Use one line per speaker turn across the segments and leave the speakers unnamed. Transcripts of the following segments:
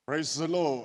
Praise the Lord.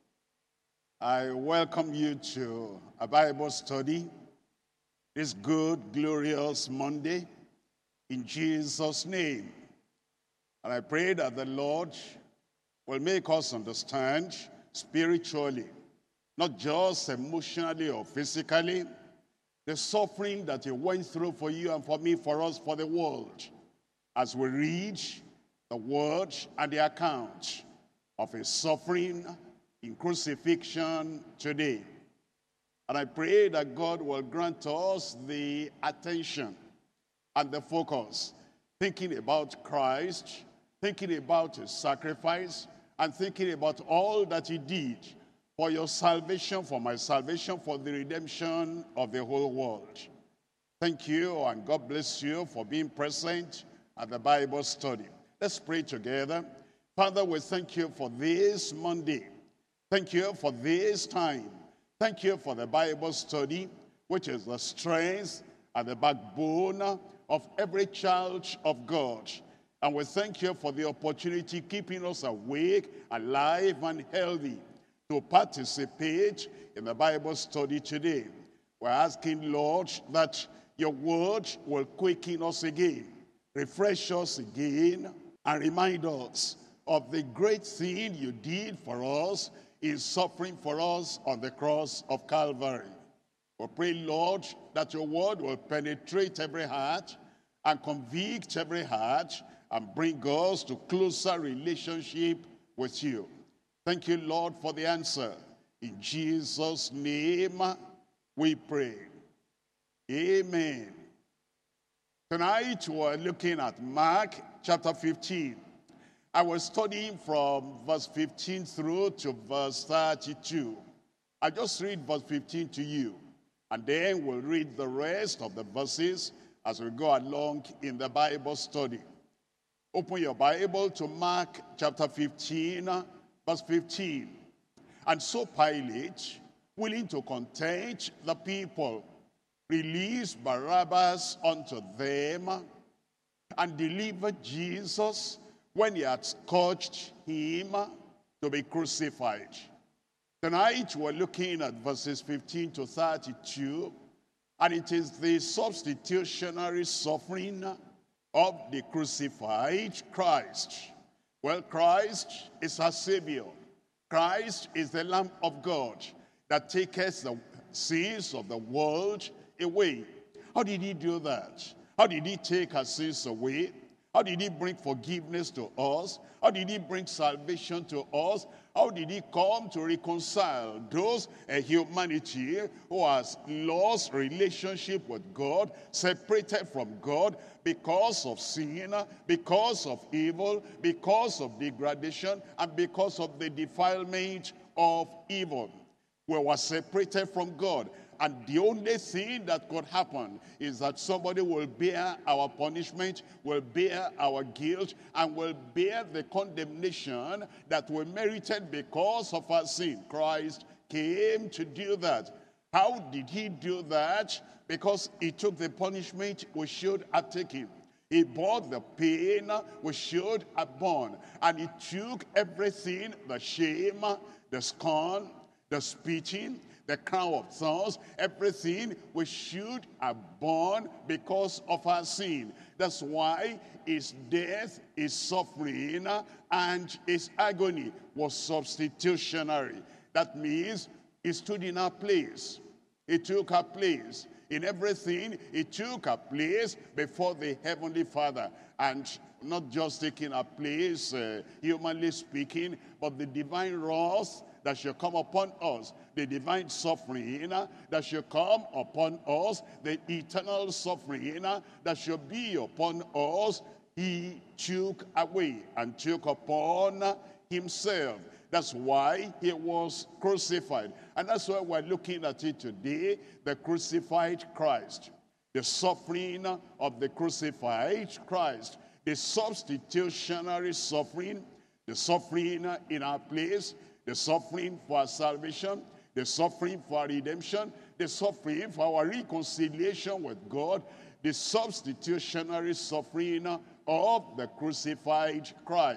I welcome you to a Bible study this good, glorious Monday in Jesus' name. And I pray that the Lord will make us understand spiritually, not just emotionally or physically, the suffering that He went through for you and for me, for us, for the world, as we read the word and the account of His suffering in crucifixion today. And I pray that God will grant us the attention and the focus, thinking about Christ, thinking about His sacrifice, and thinking about all that He did for your salvation, for my salvation, for the redemption of the whole world. Thank you, and God bless you for being present at the Bible study. Let's pray together. Father, we thank you for this Monday. Thank you for this time. Thank you for the Bible study, which is the strength and the backbone of every child of God. And we thank you for the opportunity keeping us awake, alive, and healthy to participate in the Bible study today. We're asking, Lord, that your word will quicken us again, refresh us again, and remind us of the great thing you did for us in suffering for us on the cross of Calvary. We pray, Lord, that your word will penetrate every heart and convict every heart and bring us to closer relationship with you. Thank you, Lord, for the answer. In Jesus' name we pray. Amen. Tonight we're looking at Mark chapter 15. I was studying from verse 15 through to verse 32. I just read verse 15 to you, and then we'll read the rest of the verses as we go along in the Bible study. Open your Bible to Mark chapter 15, verse 15. And so Pilate, willing to content the people, released Barabbas unto them and delivered Jesus when he had scourged him to be crucified. Tonight we're looking at verses 15 to 32, and it is the substitutionary suffering of the crucified Christ. Well, Christ is our Savior. Christ is the Lamb of God that taketh the sins of the world away. How did he do that? How did he take our sins away? How did he bring forgiveness to us? How did he bring salvation to us? How did he come to reconcile those humanity who has lost relationship with God, separated from God because of sin, because of evil, because of degradation, and because of the defilement of evil? We were separated from God. And the only thing that could happen is that somebody will bear our punishment, will bear our guilt, and will bear the condemnation that we merited because of our sin. Christ came to do that. How did he do that? Because he took the punishment we should have taken. He bore the pain we should have borne. And he took everything, the shame, the scorn, the spitting, the crown of thorns, everything we should have borne because of our sin. That's why his death, his suffering, and his agony was substitutionary. That means he stood in our place. He took our place. In everything, he took our place before the Heavenly Father. And not just taking our place, humanly speaking, but the divine wrath that shall come upon us, the divine suffering that shall come upon us, the eternal suffering that shall be upon us, he took away and took upon himself. That's why he was crucified. And that's why we're looking at it today, the crucified Christ. The suffering of the crucified Christ. The substitutionary suffering, the suffering in our place, the suffering for our salvation, the suffering for our redemption, the suffering for our reconciliation with God, the substitutionary suffering of the crucified Christ.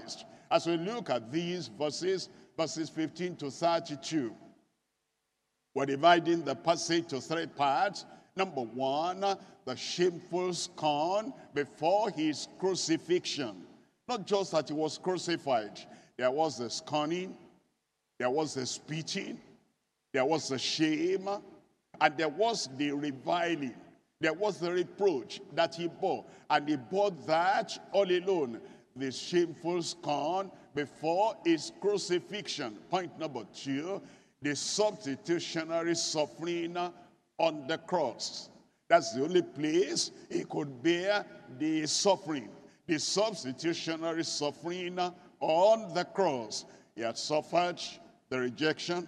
As we look at these verses 15 to 32, we're dividing the passage to three parts. Number one, the shameful scorn before his crucifixion. Not just that he was crucified. There was the scorning, there was the spitting, there was the shame, and there was the reviling. There was the reproach that he bore. And he bore that all alone. The shameful scorn before his crucifixion. Point number two, the substitutionary suffering on the cross. That's the only place he could bear the suffering. The substitutionary suffering on the cross. He had suffered the rejection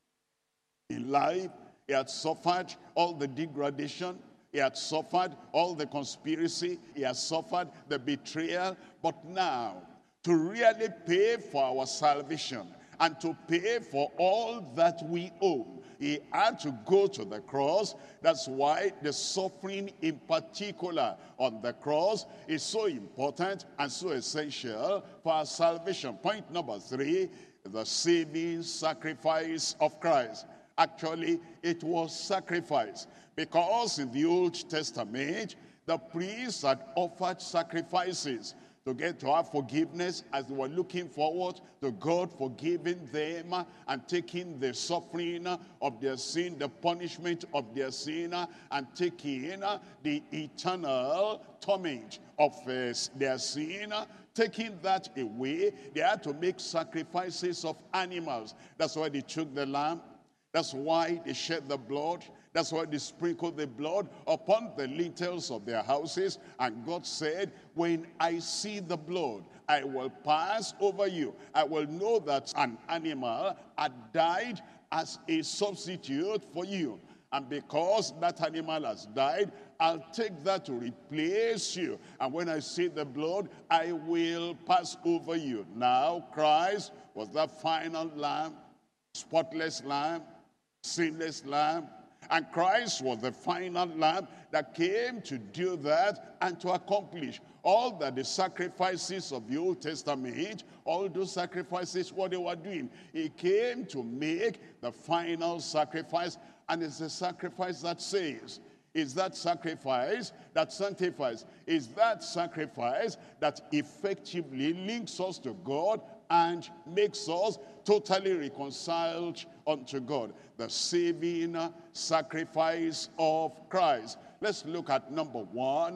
in life. He had suffered all the degradation. He had suffered all the conspiracy. He had suffered the betrayal. But now, to really pay for our salvation and to pay for all that we owe, he had to go to the cross. That's why the suffering in particular on the cross is so important and so essential for our salvation. Point number three, the saving sacrifice of Christ. Actually, it was sacrifice. Because in the Old Testament, the priests had offered sacrifices to get to have forgiveness as they were looking forward to God forgiving them and taking the suffering of their sin, the punishment of their sin, and taking the eternal torment of their sin, taking that away. They had to make sacrifices of animals. That's why they took the lamb. That's why they shed the blood. That's why they sprinkled the blood upon the lintels of their houses. And God said, when I see the blood, I will pass over you. I will know that an animal had died as a substitute for you. And because that animal has died, I'll take that to replace you. And when I see the blood, I will pass over you. Now, Christ was that final lamb, spotless lamb, sinless lamb. And Christ was the final lamb that came to do that and to accomplish all that the sacrifices of the Old Testament, all those sacrifices, what they were doing. He came to make the final sacrifice, and it's a sacrifice that saves. Is that sacrifice that sanctifies? Is that sacrifice that effectively links us to God and makes us totally reconciled unto God? The saving sacrifice of Christ. Let's look at number one.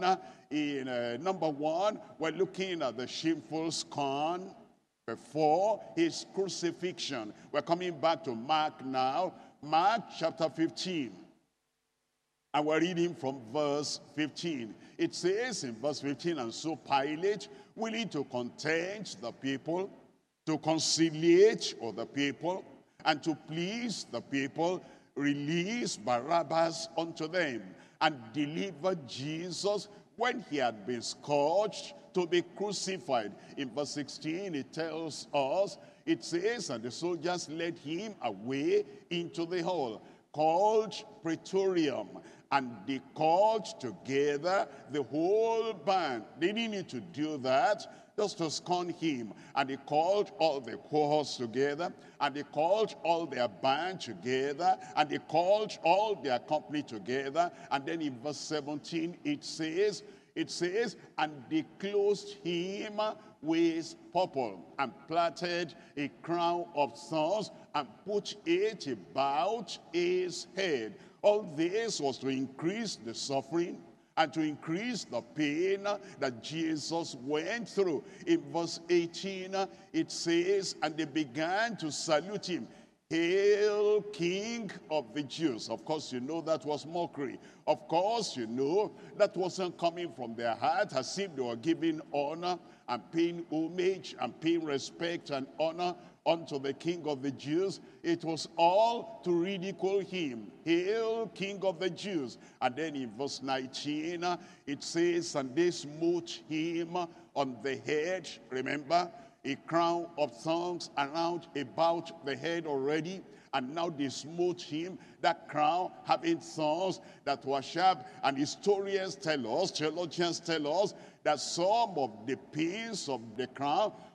In number one, we're looking at the shameful scorn before his crucifixion. We're coming back to Mark now. Mark chapter 15. And we're reading from verse 15. It says in verse 15, and so Pilate, willing to content the people, to conciliate other people, and to please the people, released Barabbas unto them, and delivered Jesus, when he had been scourged, to be crucified. In verse 16, it tells us, it says, and the soldiers led him away into the hall, called Praetorium, and they called together the whole band. They didn't need to do that just to scorn him. And they called all the cohorts together, and they called all their band together, and they called all their company together. And then in verse 17 it says, and they clothed him with purple, and plaited a crown of thorns, and put it about his head. All this was to increase the suffering and to increase the pain that Jesus went through. In verse 18, it says, and they began to salute him, Hail, King of the Jews. Of course, you know that was mockery. Of course, you know that wasn't coming from their heart as if they were giving honor and paying homage and paying respect and honor unto the King of the Jews. It was all to ridicule him. Hail, King of the Jews. And then in verse 19, it says, and they smote him on the head. Remember, a crown of thorns around about the head already. And now they smote him, that crown having thorns that were sharp. And historians tell us, theologians tell us, that some of the pins of the crown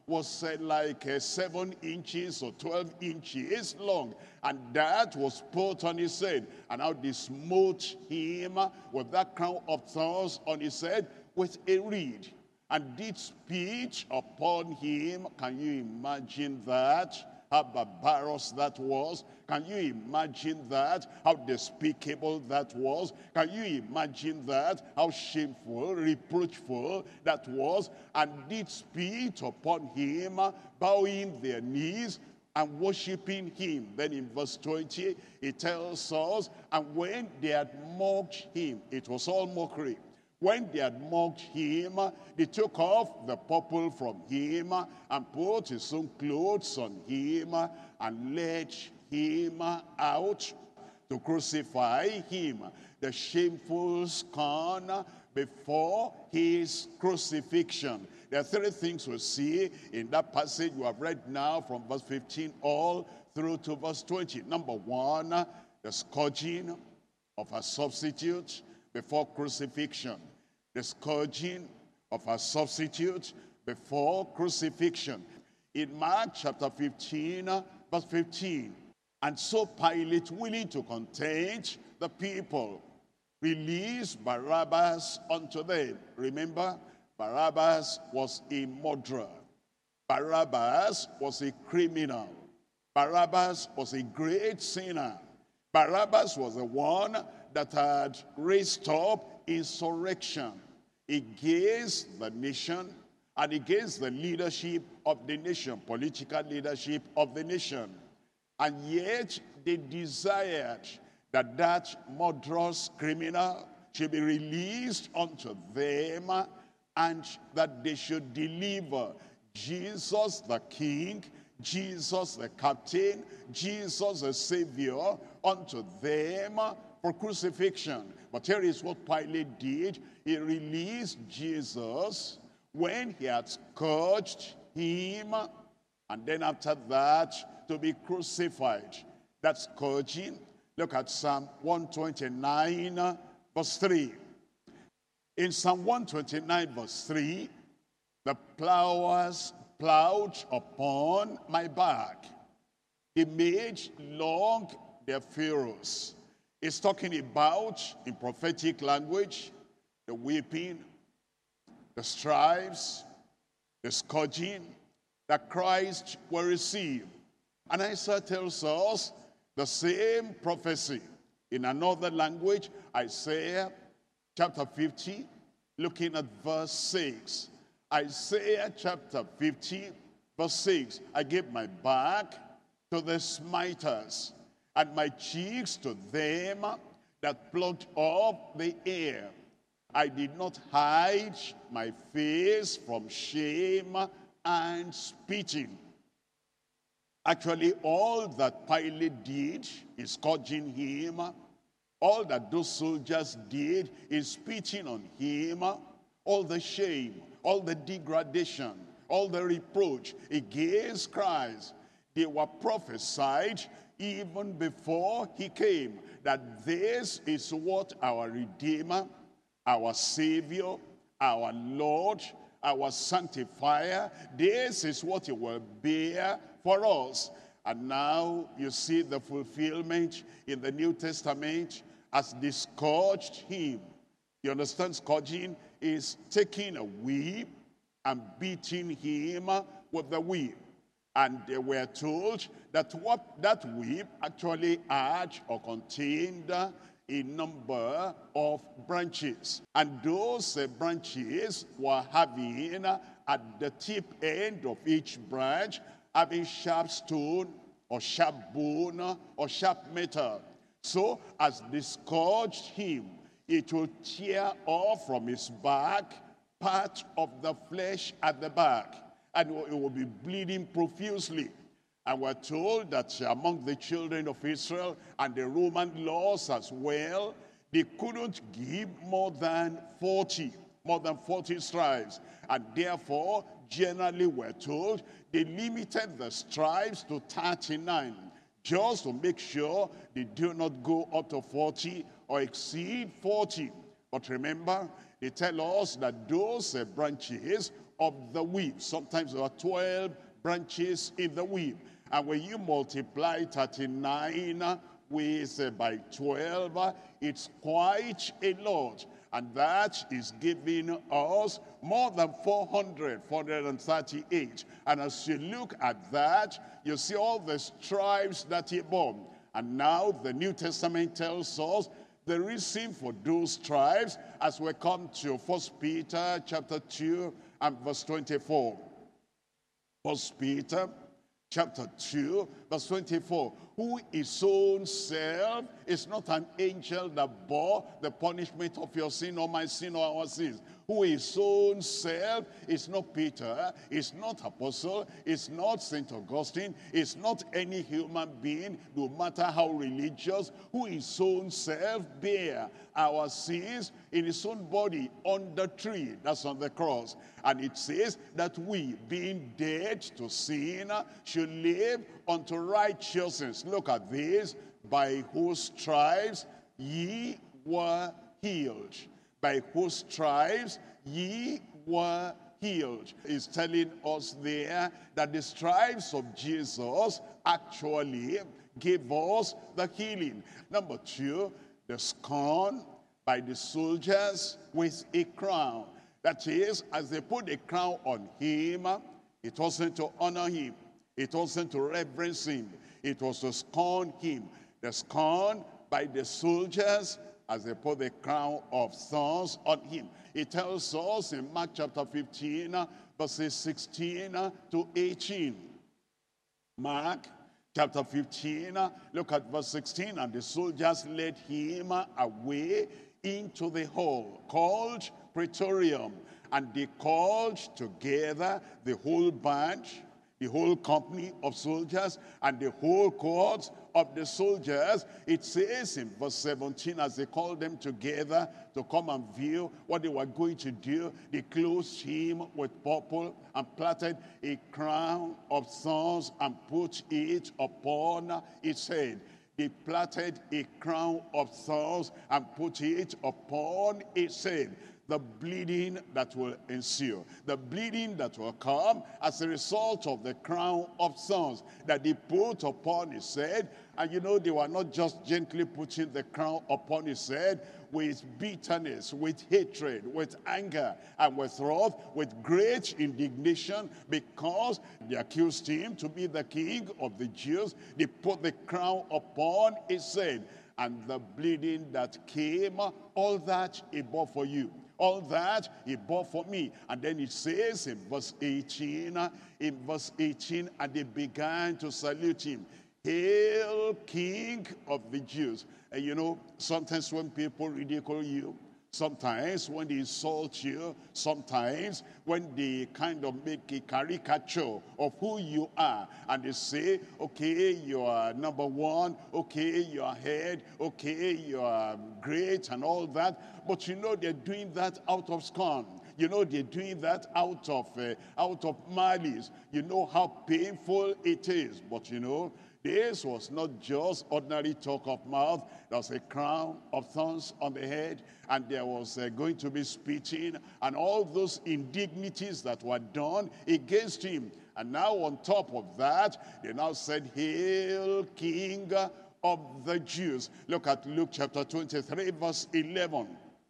was like 7 inches or 12 inches long, and that was put on his head. And how they smote him with that crown of thorns on his head with a reed, and did spit upon him. Can you imagine that? How barbarous that was. Can you imagine that? How despicable that was. Can you imagine that? How shameful, reproachful that was. And did spit upon him, bowing their knees and worshiping him. Then in verse 20, it tells us, and when they had mocked him, it was all mockery. When they had mocked him, they took off the purple from him and put his own clothes on him and led him out to crucify him. The shameful scorn before his crucifixion. There are 3 things we see in that passage we have read now from verse 15 all through to verse 20. Number 1, the scourging of a substitute before crucifixion. The scourging of a substitute before crucifixion. In Mark chapter 15, verse 15. And so Pilate, willing to content the people, released Barabbas unto them. Remember, Barabbas was a murderer. Barabbas was a criminal. Barabbas was a great sinner. Barabbas was the one that had raised up insurrection against the nation and against the leadership of the nation, political leadership of the nation. And yet they desired that that murderous criminal should be released unto them, and that they should deliver Jesus the King, Jesus the Captain, Jesus the Savior unto them for crucifixion. But here is what Pilate did. He released Jesus when he had scourged him, and then after that to be crucified. That scourging, look at Psalm 129 verse 3. In Psalm 129 verse 3, the plowers plowed upon my back. They made long their furrows. It's talking about, in prophetic language, the whipping, the stripes, the scourging that Christ will receive. And Isaiah tells us the same prophecy in another language. Isaiah chapter 50, looking at verse 6. Isaiah chapter 50, verse 6. I gave my back to the smiters, and my cheeks to them that plucked up the air. I did not hide my face from shame and spitting. Actually, all that Pilate did is scourging him. All that those soldiers did is spitting on him. All the shame, all the degradation, all the reproach against Christ, they were prophesied even before he came, that this is what our Redeemer, our Savior, our Lord, our Sanctifier, this is what he will bear for us. And now you see the fulfillment in the New Testament as they scourged him. You understand, scourging is taking a whip and beating him with the whip. And they were told that what that whip actually had or contained a number of branches. And those branches were having at the tip end of each branch, having sharp stone or sharp bone or sharp metal. So as they scourged him, it will tear off from his back part of the flesh at the back, and it will be bleeding profusely. And we're told that among the children of Israel and the Roman laws as well, they couldn't give more than 40 stripes. And therefore, generally we're told, they limited the stripes to 39, just to make sure they do not go up to 40 or exceed 40. But remember, they tell us that those branches of the whip. Sometimes there are 12 branches in the whip. And when you multiply 39 with by 12, it's quite a lot. And that is giving us more than 438. And as you look at that, you see all the stripes that he bore. And now the New Testament tells us the reason for those stripes as we come to 1 Peter chapter 2 and verse 24. 1 Peter chapter 2 verse 24. Who his own self is not an angel that bore the punishment of your sin or my sin or our sins. Who his own self is not Peter, is not Apostle, is not St. Augustine, is not any human being, no matter how religious, who his own self bear our sins in his own body on the tree, that's on the cross. And it says that we, being dead to sin, should live unto righteousness. Look at this. By whose stripes ye were healed. By whose stripes ye were healed. He's telling us there that the stripes of Jesus actually gave us the healing. Number two, the scorn by the soldiers with a crown. That is, as they put a crown on him, it wasn't to honor him. It wasn't to reverence him. It was to scorn him. The scorn by the soldiers as they put the crown of thorns on him. It tells us in Mark chapter 15, verses 16 to 18. Mark chapter 15, look at verse 16. And the soldiers led him away into the hall called Praetorium. And they called together the whole band, the whole company of soldiers, and the whole cohort of the soldiers. It says in verse 17, as they called them together to come and view what they were going to do, they clothed him with purple and plaited a crown of thorns and put it upon his head. They plaited a crown of thorns and put it upon his head. The bleeding that will ensue, the bleeding that will come as a result of the crown of thorns that they put upon his head. And you know, they were not just gently putting the crown upon his head with bitterness, with hatred, with anger, and with wrath, with great indignation, because they accused him to be the king of the Jews. They put the crown upon his head. And the bleeding that came, all that he bore for you. All that he bore for me. And then it says in verse 18, and they began to salute him. Hail, King of the Jews. And you know, sometimes when people ridicule you, sometimes when they insult you, sometimes when they kind of make a caricature of who you are, and they say, okay, you are number one, okay, you are head, okay, you are great and all that, but you know they're doing that out of scorn. You know they're doing that out of malice. You know how painful it is, but you know, this was not just ordinary talk of mouth. There was a crown of thorns on the head, and there was going to be spitting, and all those indignities that were done against him. And now on top of that, they now said, Hail, King of the Jews. Look at Luke chapter 23, verse 11.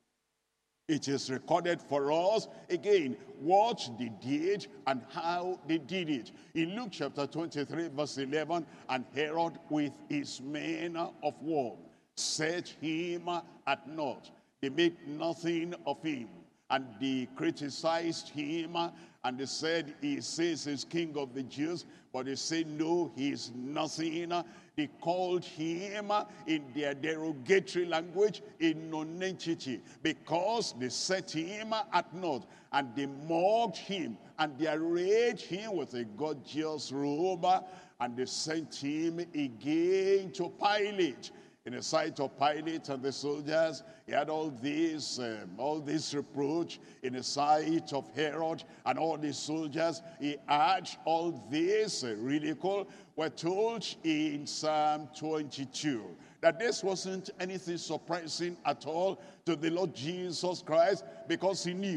It is recorded for us, again, what they did and how they did it. In Luke chapter 23, verse 11, and Herod with his men of war set him at naught. They made nothing of him. And they criticized him, and they said, he says he's king of the Jews, but they say, no, he is nothing. They called him in their derogatory language a nonentity, because they set him at naught, and they mocked him, and they arrayed him with a gorgeous robe, and they sent him again to Pilate. In the sight of Pilate and the soldiers, he had all this reproach. In the sight of Herod and all the soldiers, he had all this ridicule. We're told in Psalm 22 that this wasn't anything surprising at all to the Lord Jesus Christ, because he knew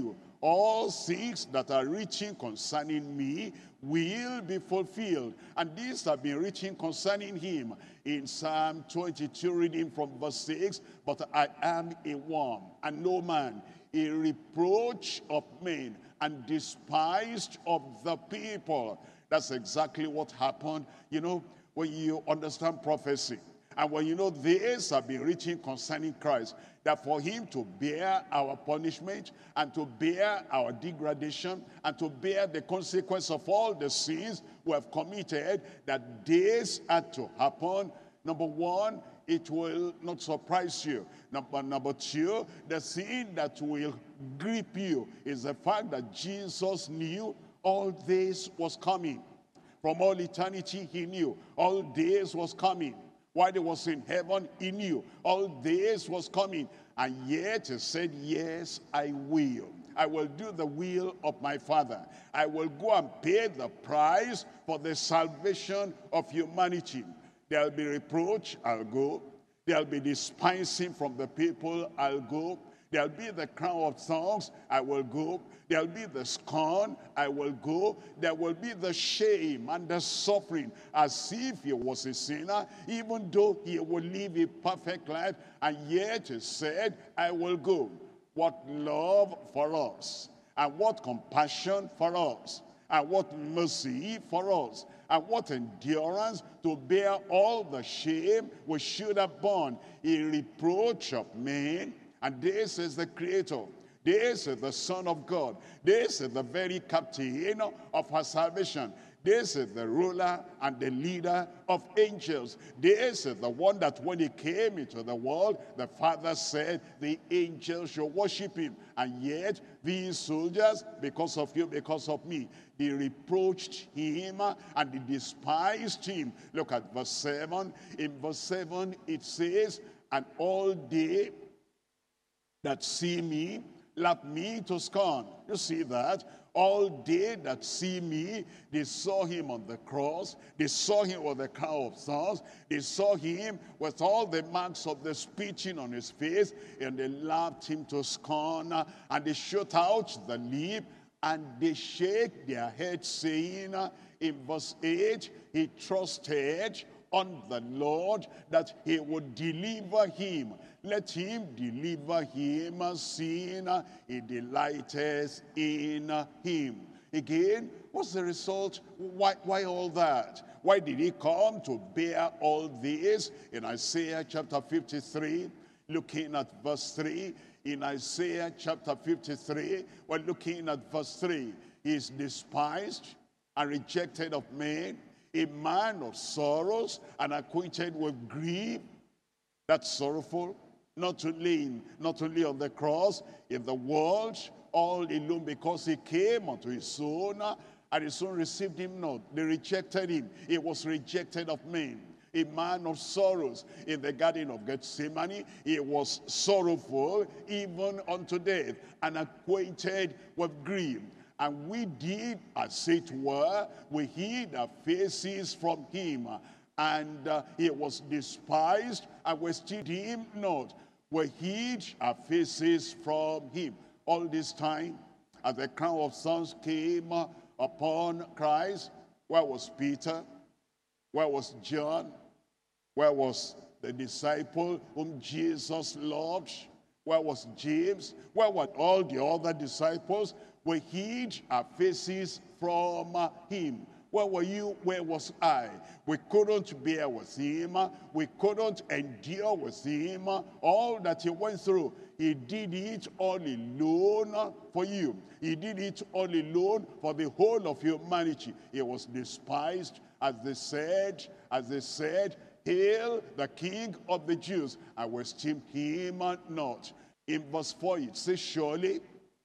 All things that are written concerning me will be fulfilled. And these have been written concerning him in Psalm 22, reading from verse 6. But I am a worm and no man, a reproach of men and despised of the people. That's exactly what happened. You know, when you understand prophecy, and when you know this have been written concerning Christ, that for him to bear our punishment and to bear our degradation and to bear the consequence of all the sins we have committed, that this had to happen. Number one, it will not surprise you. Number two, the thing that will grip you is the fact that Jesus knew all this was coming. From all eternity, he knew all this was coming. While he was in heaven, he knew all this was coming. And yet he said, yes, I will. I will do the will of my Father. I will go and pay the price for the salvation of humanity. There'll be reproach, I'll go. There'll be despising from the people, I'll go. There'll be the crown of thorns, I will go. There'll be the scorn, I will go. There will be the shame and the suffering as if he was a sinner, even though he would live a perfect life, and yet he said, I will go. What love for us, and what compassion for us, and what mercy for us, and what endurance to bear all the shame we should have borne, a reproach of men. And this is the Creator. This is the Son of God. This is the very captain of our salvation. This is the ruler and the leader of angels. This is the one that when he came into the world, the Father said the angels should worship him. And yet these soldiers, because of you, because of me, they reproached him and they despised him. Look at verse 7. In verse 7 it says, and all they that see me, laugh me to scorn. You see that? All they that see me, they saw him on the cross. They saw him with the crown of thorns. They saw him with all the marks of the spitting on his face. And they laughed him to scorn. And they shut out the lip. And they shake their heads, saying, in verse 8, he trusted on the Lord that he would deliver him. Let him deliver him, seeing he delighteth in him. Again, what's the result? Why all that? Why did he come to bear all this? In Isaiah chapter 53, looking at verse 3, in Isaiah chapter 53, we're looking at verse 3. He is despised and rejected of men, a man of sorrows and acquainted with grief. That's sorrowful. Not only on the cross, in the world, all alone, because he came unto his own, and his own received him not. They rejected him. He was rejected of men. A man of sorrows. In the garden of Gethsemane, he was sorrowful even unto death, and acquainted with grief. And we did, as it were, we hid our faces from him. And he was despised, and we esteemed him not. We hid our faces from him. All this time, as the crown of thorns came upon Christ, where was Peter? Where was John? Where was the disciple whom Jesus loved? Where was James? Where were all the other disciples? We hid our faces from him. Where were you? Where was I? We couldn't bear with him. We couldn't endure with him. All that he went through, he did it all alone for you. He did it all alone for the whole of humanity. He was despised, as they said, hail the King of the Jews. I will esteem him not. In verse 4 it says, surely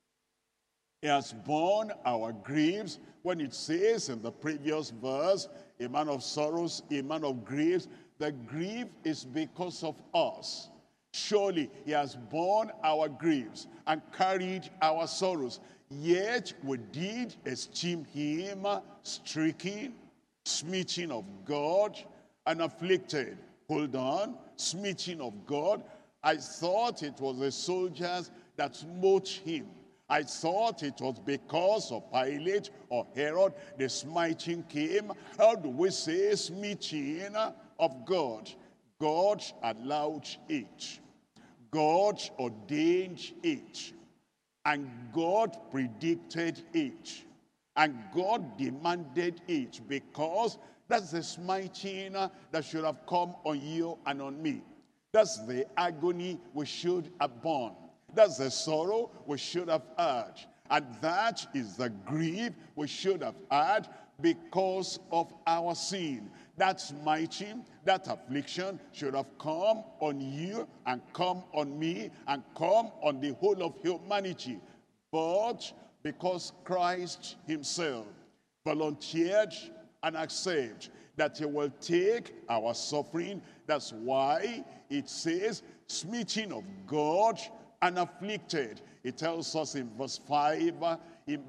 he has borne our griefs. When it says in the previous verse, a man of sorrows, a man of griefs, the grief is because of us. Surely he has borne our griefs and carried our sorrows. Yet we did esteem him stricken, smitten of God, and afflicted. Hold on, smitten of God. I thought it was the soldiers that smote him. I thought it was because of Pilate or Herod the smiting came. How do we say smiting of God? God allowed it. God ordained it. And God predicted it. And God demanded it, because that's the smiting that should have come on you and on me. That's the agony we should have borne. That's the sorrow we should have had. And that is the grief we should have had because of our sin. That smiting, that affliction should have come on you and come on me and come on the whole of humanity. But because Christ himself volunteered and accepted that he will take our suffering, that's why it says, smitten of God and afflicted. It tells us in verse 5, but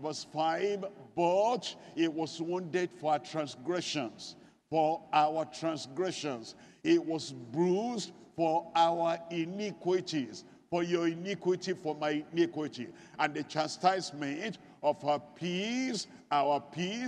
he was wounded for our transgressions, for our transgressions. He was bruised for our iniquities, for your iniquity, for my iniquity. And the chastisement of our peace, our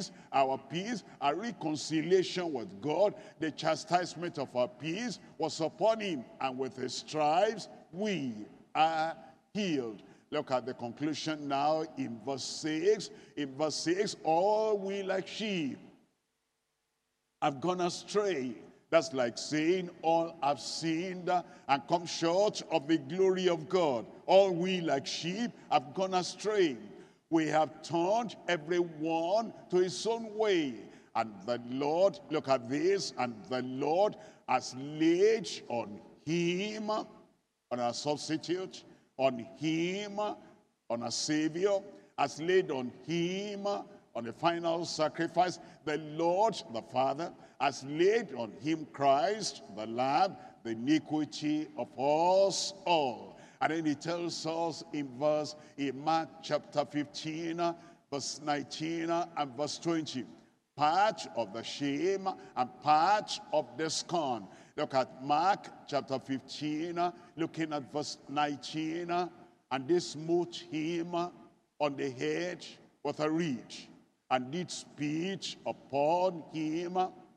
reconciliation with God, the chastisement of our peace was upon him, and with his stripes we are healed. Look at the conclusion now in verse 6. In verse 6, all we like sheep have gone astray. That's like saying all have sinned and come short of the glory of God. All we like sheep have gone astray. We have turned everyone to his own way. And the Lord, look at this, and the Lord has laid on him, on our substitute, on him, on our Savior, has laid on him, on the final sacrifice. The Lord, the Father, has laid on him, Christ, the Lamb, the iniquity of us all. And then he tells us in Mark chapter 15, verse 19 and verse 20, part of the shame and part of the scorn. Look at Mark chapter 15, looking at verse 19. And they smote him on the head with a reed, and did spit upon him,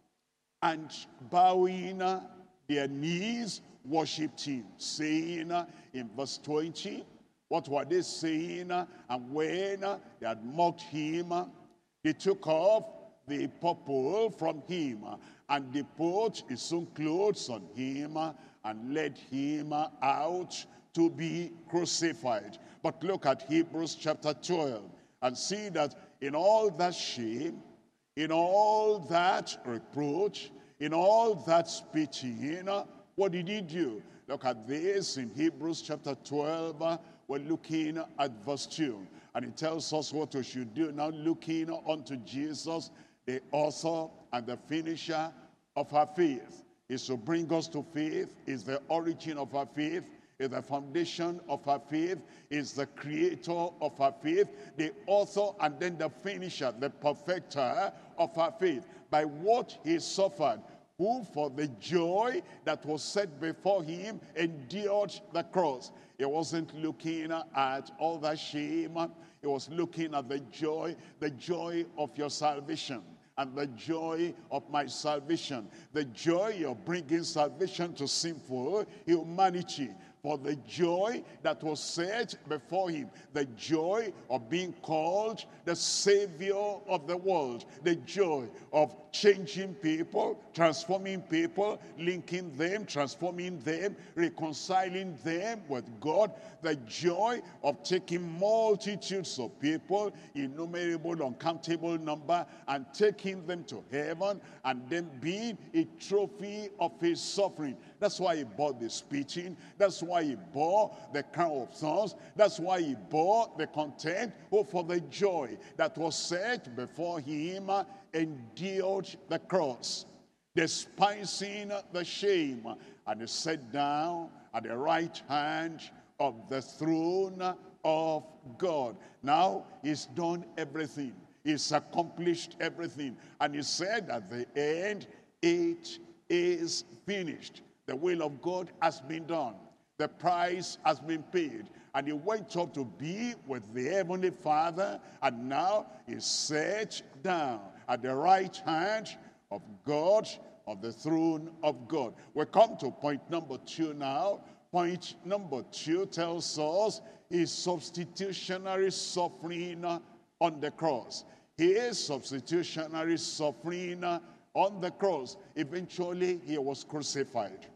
and bowing their knees, worshipped him, saying in verse 20, what were they saying? And when they had mocked him, they took off the purple from him, and they put his own clothes on him, and led him out to be crucified. But look at Hebrews chapter 12, and see that in all that shame, in all that reproach, in all that spitting, what did he do? Look at this in Hebrews chapter 12. We're looking at verse 2. And it tells us what we should do now, looking unto Jesus, the author and the finisher of our faith. Is to bring us to faith, is the origin of our faith, is the foundation of our faith, is the creator of our faith, the author and then the finisher, the perfecter of our faith. By what he suffered, who for the joy that was set before him endured the cross. He wasn't looking at all that shame. He was looking at the joy of your salvation, and the joy of my salvation, the joy of bringing salvation to sinful humanity. For the joy that was set before him, the joy of being called the Savior of the world, the joy of changing people, transforming people, linking them, transforming them, reconciling them with God, the joy of taking multitudes of people, innumerable, uncountable number, and taking them to heaven, and then being a trophy of his suffering. That's why he bore the spitting. That's why he bore the crown of thorns. That's why he bore the contempt. Oh, for the joy that was set before him, endured the cross, despising the shame, and he sat down at the right hand of the throne of God. Now he's done everything. He's accomplished everything. And he said at the end, it is finished. The will of God has been done. The price has been paid. And he went up to be with the heavenly Father, and now is set down at the right hand of God, of the throne of God. We come to point number 2 now. Point number 2 tells us his substitutionary suffering on the cross. His substitutionary suffering on the cross. Eventually, he was crucified.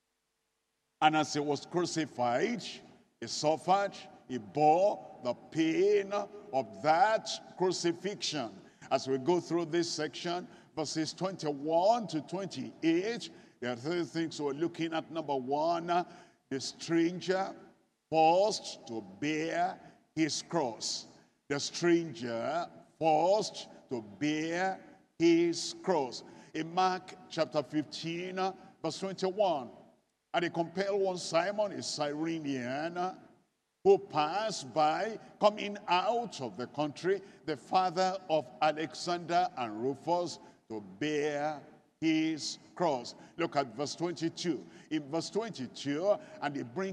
And as he was crucified, he suffered, he bore the pain of that crucifixion. As we go through this section, verses 21 to 28, there are 3 things we're looking at. Number 1, the stranger forced to bear his cross. The stranger forced to bear his cross. In Mark chapter 15, verse 21, and he compelled one Simon, a Cyrenian, who passed by, coming out of the country, the father of Alexander and Rufus, to bear his cross. Look at verse 22. In verse 22, and they bring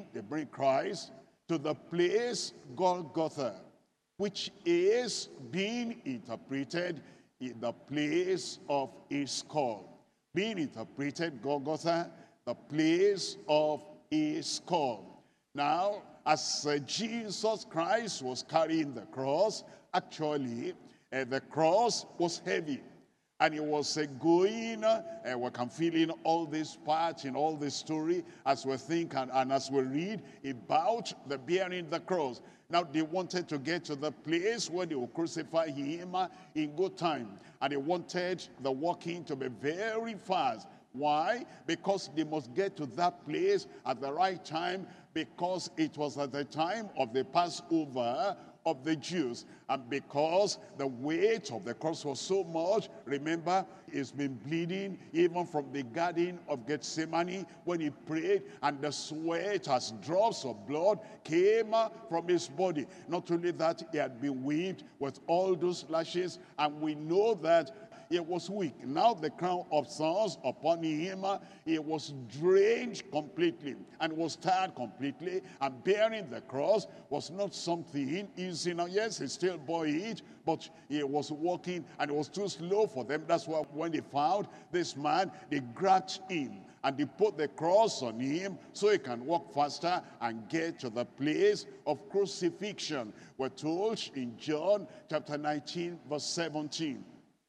Christ to the place Golgotha, which is being interpreted in the place of his skull. Being interpreted, Golgotha, the place of his skull. Now, as Jesus Christ was carrying the cross, actually, the cross was heavy. And he was going, we can fill in all this part in all this story as we think and as we read about the bearing the cross. Now they wanted to get to the place where they will crucify him in good time. And they wanted the walking to be very fast. Why? Because they must get to that place at the right time, because it was at the time of the Passover of the Jews, and because the weight of the cross was so much. Remember, he's been bleeding even from the Garden of Gethsemane when he prayed, and the sweat as drops of blood came from his body. Not only that, he had been whipped with all those lashes, and we know that he was weak. Now the crown of thorns upon him, he was drained completely and was tired completely. And bearing the cross was not something easy. Now, yes, he still bore it, but he was walking and it was too slow for them. That's why when they found this man, they grabbed him and they put the cross on him so he can walk faster and get to the place of crucifixion. We're told in John chapter 19, verse 17.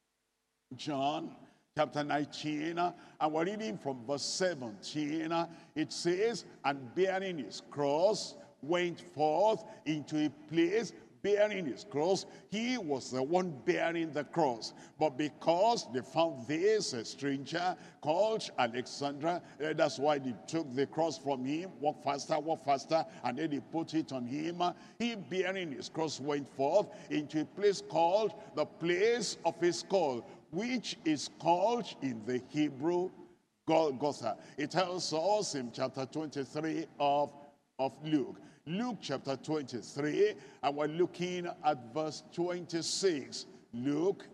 John chapter 19, and we're reading from verse 17. It says, and bearing his cross went forth into a place. Bearing his cross, he was the one bearing the cross. But because they found this stranger called Alexander, that's why they took the cross from him. Walk faster, and then they put it on him. He, bearing his cross, went forth into a place called the place of his skull, which is called in the Hebrew Golgotha. It tells us in chapter 23 of Luke. Luke chapter 23, and we're looking at verse 26. Luke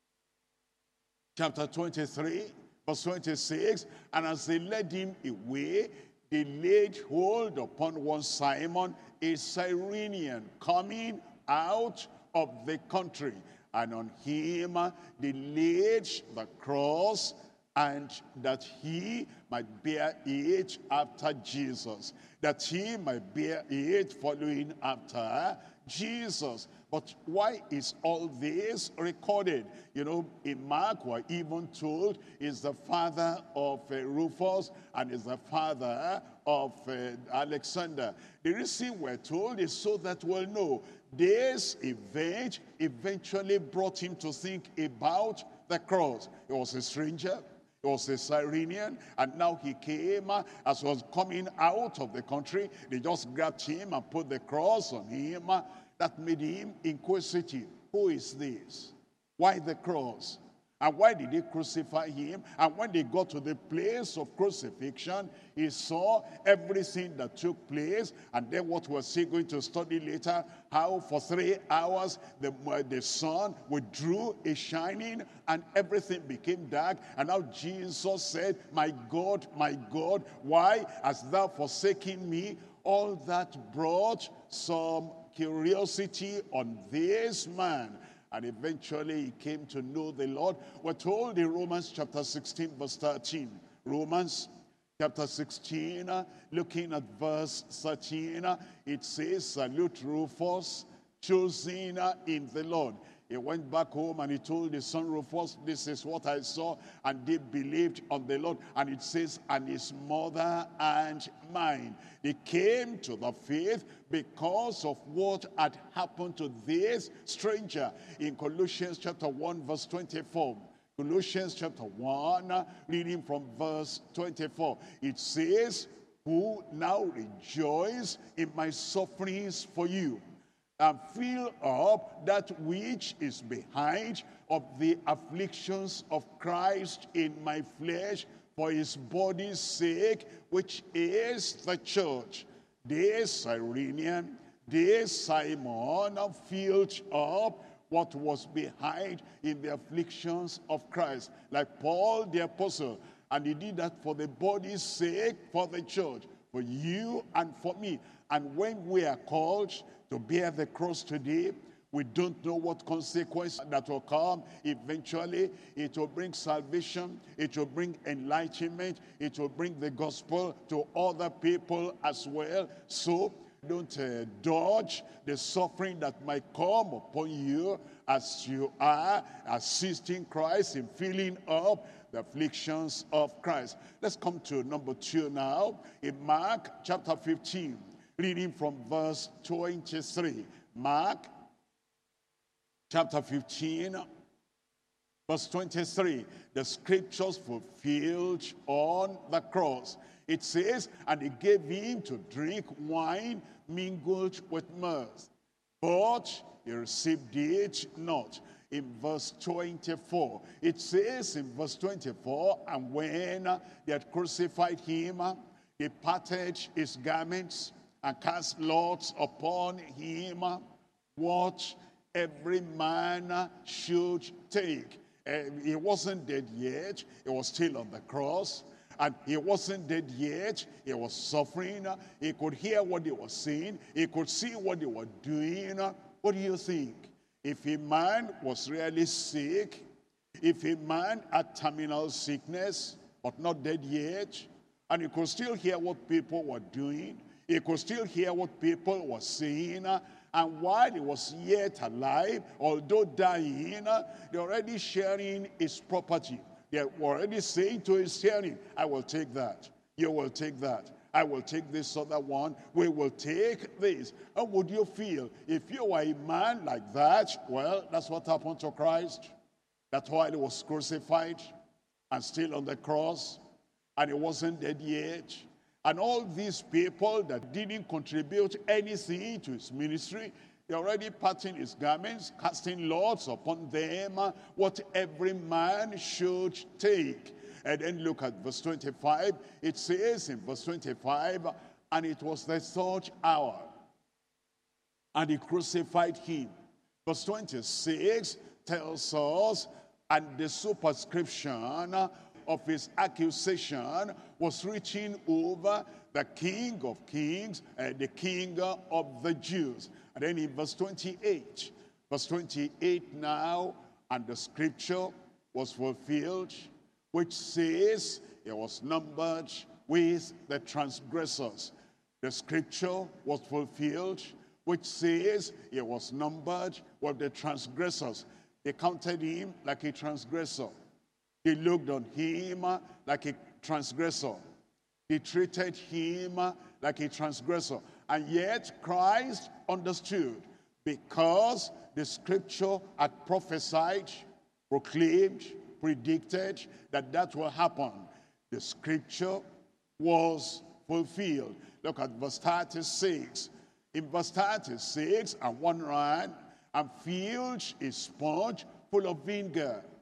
chapter 23, verse 26. And as they led him away, they laid hold upon one Simon, a Cyrenian, coming out of the country. And on him they laid the cross, and that he might bear it after Jesus. That he might bear it following after Jesus. But why is all this recorded? You know, in Mark, we're even told is the father of Rufus and is the father of Alexander. The reason we're told is so that we'll know this event eventually brought him to think about the cross. He was a stranger. He was a Cyrenian, and now he came as he was coming out of the country. They just grabbed him and put the cross on him. That made him inquisitive. Who is this? Why the cross? And why did they crucify him? And when they got to the place of crucifixion, he saw everything that took place. And then what we're still going to study later, how for 3 hours the sun withdrew its shining and everything became dark. And now Jesus said, my God, why hast thou forsaken me? All that brought some curiosity on this man. And eventually he came to know the Lord. We're told in Romans chapter 16, verse 13. Romans chapter 16, looking at verse 13, it says, salute Rufus, chosen in the Lord. He went back home and he told his son Rufus, this is what I saw, and they believed on the Lord. And it says, and his mother and mine. They came to the faith because of what had happened to this stranger. In Colossians chapter 1, verse 24. Colossians chapter 1, reading from verse 24. It says, who now rejoice in my sufferings for you, and fill up that which is behind of the afflictions of Christ in my flesh for his body's sake, which is the church. This Cyrenian, this Simon filled up what was behind in the afflictions of Christ, like Paul the apostle. And he did that for the body's sake, for the church, for you and for me. And when we are called to bear the cross today, we don't know what consequence that will come. Eventually, it will bring salvation, it will bring enlightenment, it will bring the gospel to other people as well. So don't dodge the suffering that might come upon you as you are assisting Christ in filling up the afflictions of Christ. Let's come to number 2 now, in Mark chapter 15. Reading from verse 23. Mark chapter 15, verse 23. The scriptures fulfilled on the cross. It says, and he gave him to drink wine mingled with myrrh, but he received it not. In verse 24, it says in verse 24, and when they had crucified him, they parted his garments and cast lots upon him what every man should take. He wasn't dead yet. He was still on the cross. And he wasn't dead yet. He was suffering. He could hear what they were saying. He could see what they were doing. What do you think? If a man was really sick, if a man had terminal sickness, but not dead yet, and he could still hear what people were doing, he could still hear what people were saying, and while he was yet alive, although dying, they're already sharing his property. They're already saying to his hearing, I will take that. You will take that. I will take this other one. We will take this. How would you feel if you were a man like that? Well, that's what happened to Christ. That's why he was crucified and still on the cross, and he wasn't dead yet. And all these people that didn't contribute anything to his ministry, they're already parting his garments, casting lots upon them, what every man should take. And then look at verse 25. It says in verse 25, and it was the 3rd hour, and he crucified him. Verse 26 tells us, and the superscription of his accusation was written over the King of Kings and the King of the Jews. And then in verse 28 now, and the scripture was fulfilled, which says he was numbered with the transgressors. The scripture was fulfilled, which says he was numbered with the transgressors. They counted him like a transgressor. They looked on him like a transgressor. They treated him like a transgressor. And yet Christ understood, because the scripture had prophesied, proclaimed, predicted that that will happen. The scripture was fulfilled. Look at verse 36. In verse 36, and one ran and filled a sponge full of vinegar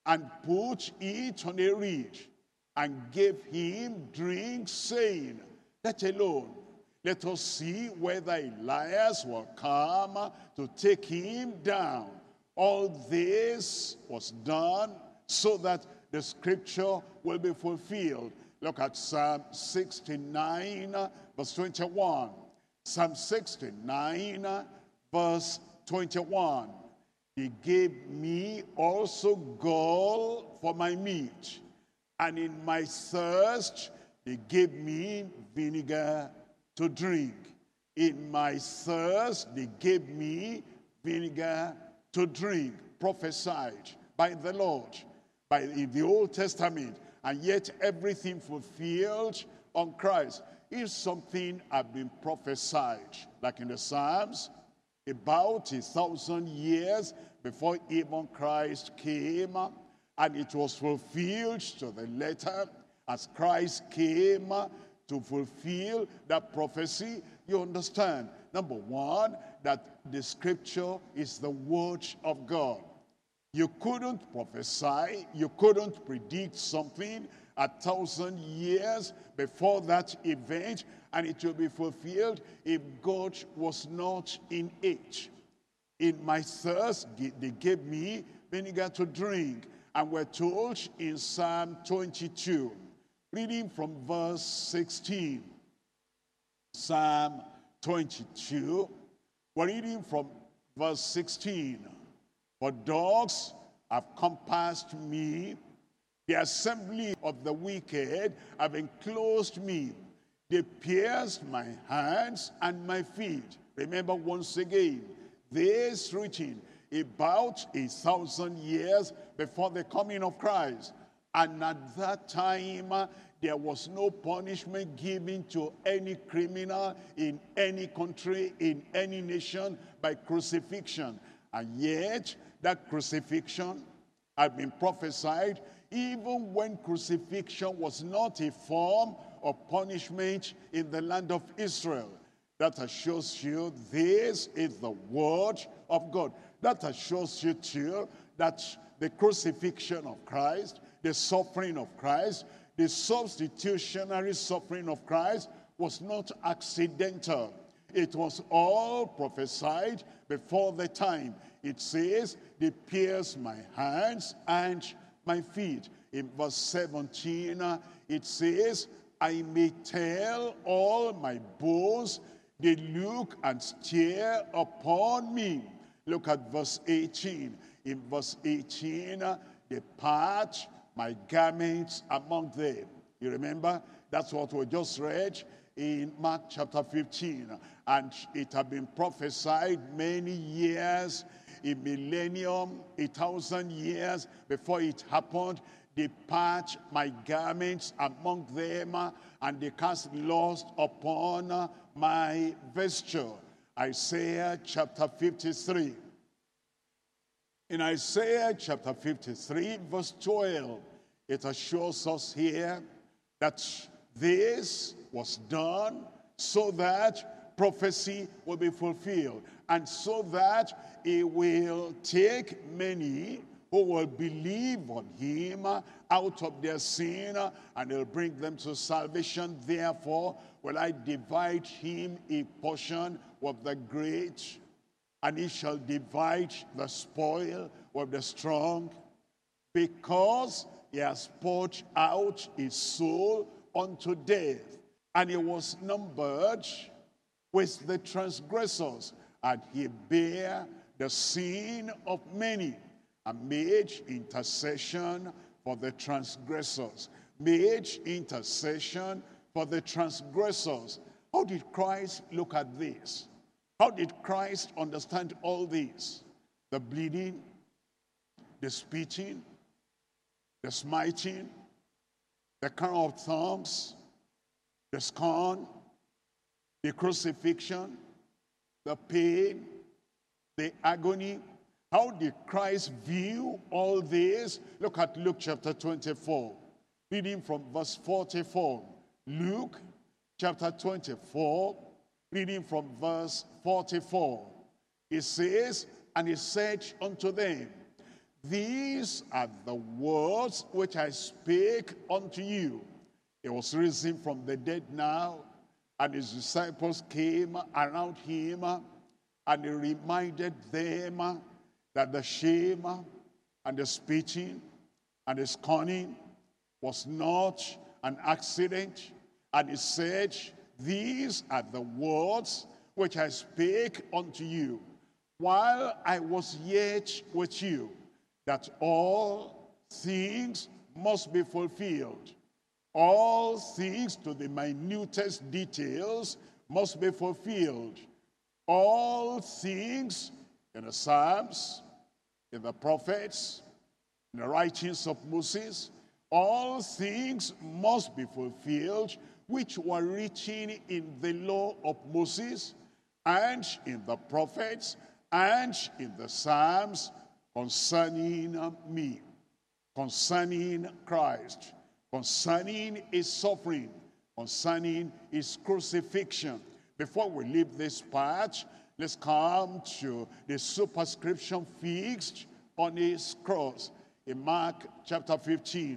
and put it on a reed, and gave him drink, saying, let alone, let us see whether Elias will come to take him down. All this was done so that the scripture will be fulfilled. Look at Psalm 69, verse 21. Psalm 69, verse 21. He gave me also gall for my meat, and in my thirst he gave me vinegar to drink. In my thirst they gave me vinegar to drink. Prophesied by the Lord, in the Old Testament, and yet everything fulfilled on Christ. If something had been prophesied, like in the Psalms, about 1,000 years before even Christ came, and it was fulfilled to the letter as Christ came to fulfill that prophecy, you understand, number one, that the scripture is the word of God. You couldn't prophesy, you couldn't predict something 1,000 years before that event, and it will be fulfilled if God was not in it. In my thirst, they gave me vinegar to drink. And we're told in Psalm 22, reading from verse 16. Psalm 22, we're reading from verse 16. For dogs have compassed me, the assembly of the wicked have enclosed me. They pierced my hands and my feet. Remember once again, this written about 1,000 years before the coming of Christ. And at that time, there was no punishment given to any criminal in any country, in any nation, by crucifixion. And yet, that crucifixion had been prophesied even when crucifixion was not a form of punishment in the land of Israel. That assures you this is the word of God. That assures you too that the crucifixion of Christ, the suffering of Christ, the substitutionary suffering of Christ was not accidental. It was all prophesied before the time. It says, they pierced my hands and my feet. In verse 17, it says, I may tell all my bones, they look and stare upon me. Look at verse 18. In verse 18, they part my garments among them. You remember? That's what we just read in Mark chapter 15. And it had been prophesied many years, a millennium, 1,000 years before it happened. They part my garments among them, and they cast lust upon my vesture. Isaiah chapter 53. In Isaiah chapter 53, verse 12, it assures us here that this was done so that prophecy will be fulfilled, and so that he will take many who will believe on him out of their sin, and he'll bring them to salvation. Therefore will I divide him a portion of the great, and he shall divide the spoil with the strong, because he has poured out his soul unto death, and he was numbered with the transgressors, and he bare the sin of many, and made intercession for the transgressors. Made intercession for the transgressors. How did Christ look at this? How did Christ understand all this? The bleeding, the spitting, the smiting, the crown of thorns, the scorn, the crucifixion, the pain, the agony. How did Christ view all this? Look at Luke chapter 24, reading from verse 44. Luke chapter 24, reading from verse 44. It says, and he said unto them, these are the words which I spake unto you. He was risen from the dead now, and his disciples came around him, and he reminded them that the shame and the spitting and the scorning was not an accident. And he said, these are the words which I spake unto you while I was yet with you, that all things must be fulfilled. All things to the minutest details must be fulfilled. All things in the Psalms, in the prophets, in the writings of Moses, all things must be fulfilled which were written in the law of Moses and in the prophets and in the Psalms concerning me, concerning Christ, concerning his suffering, concerning his crucifixion. Before we leave this part, let's come to the superscription fixed on his cross in Mark chapter 15.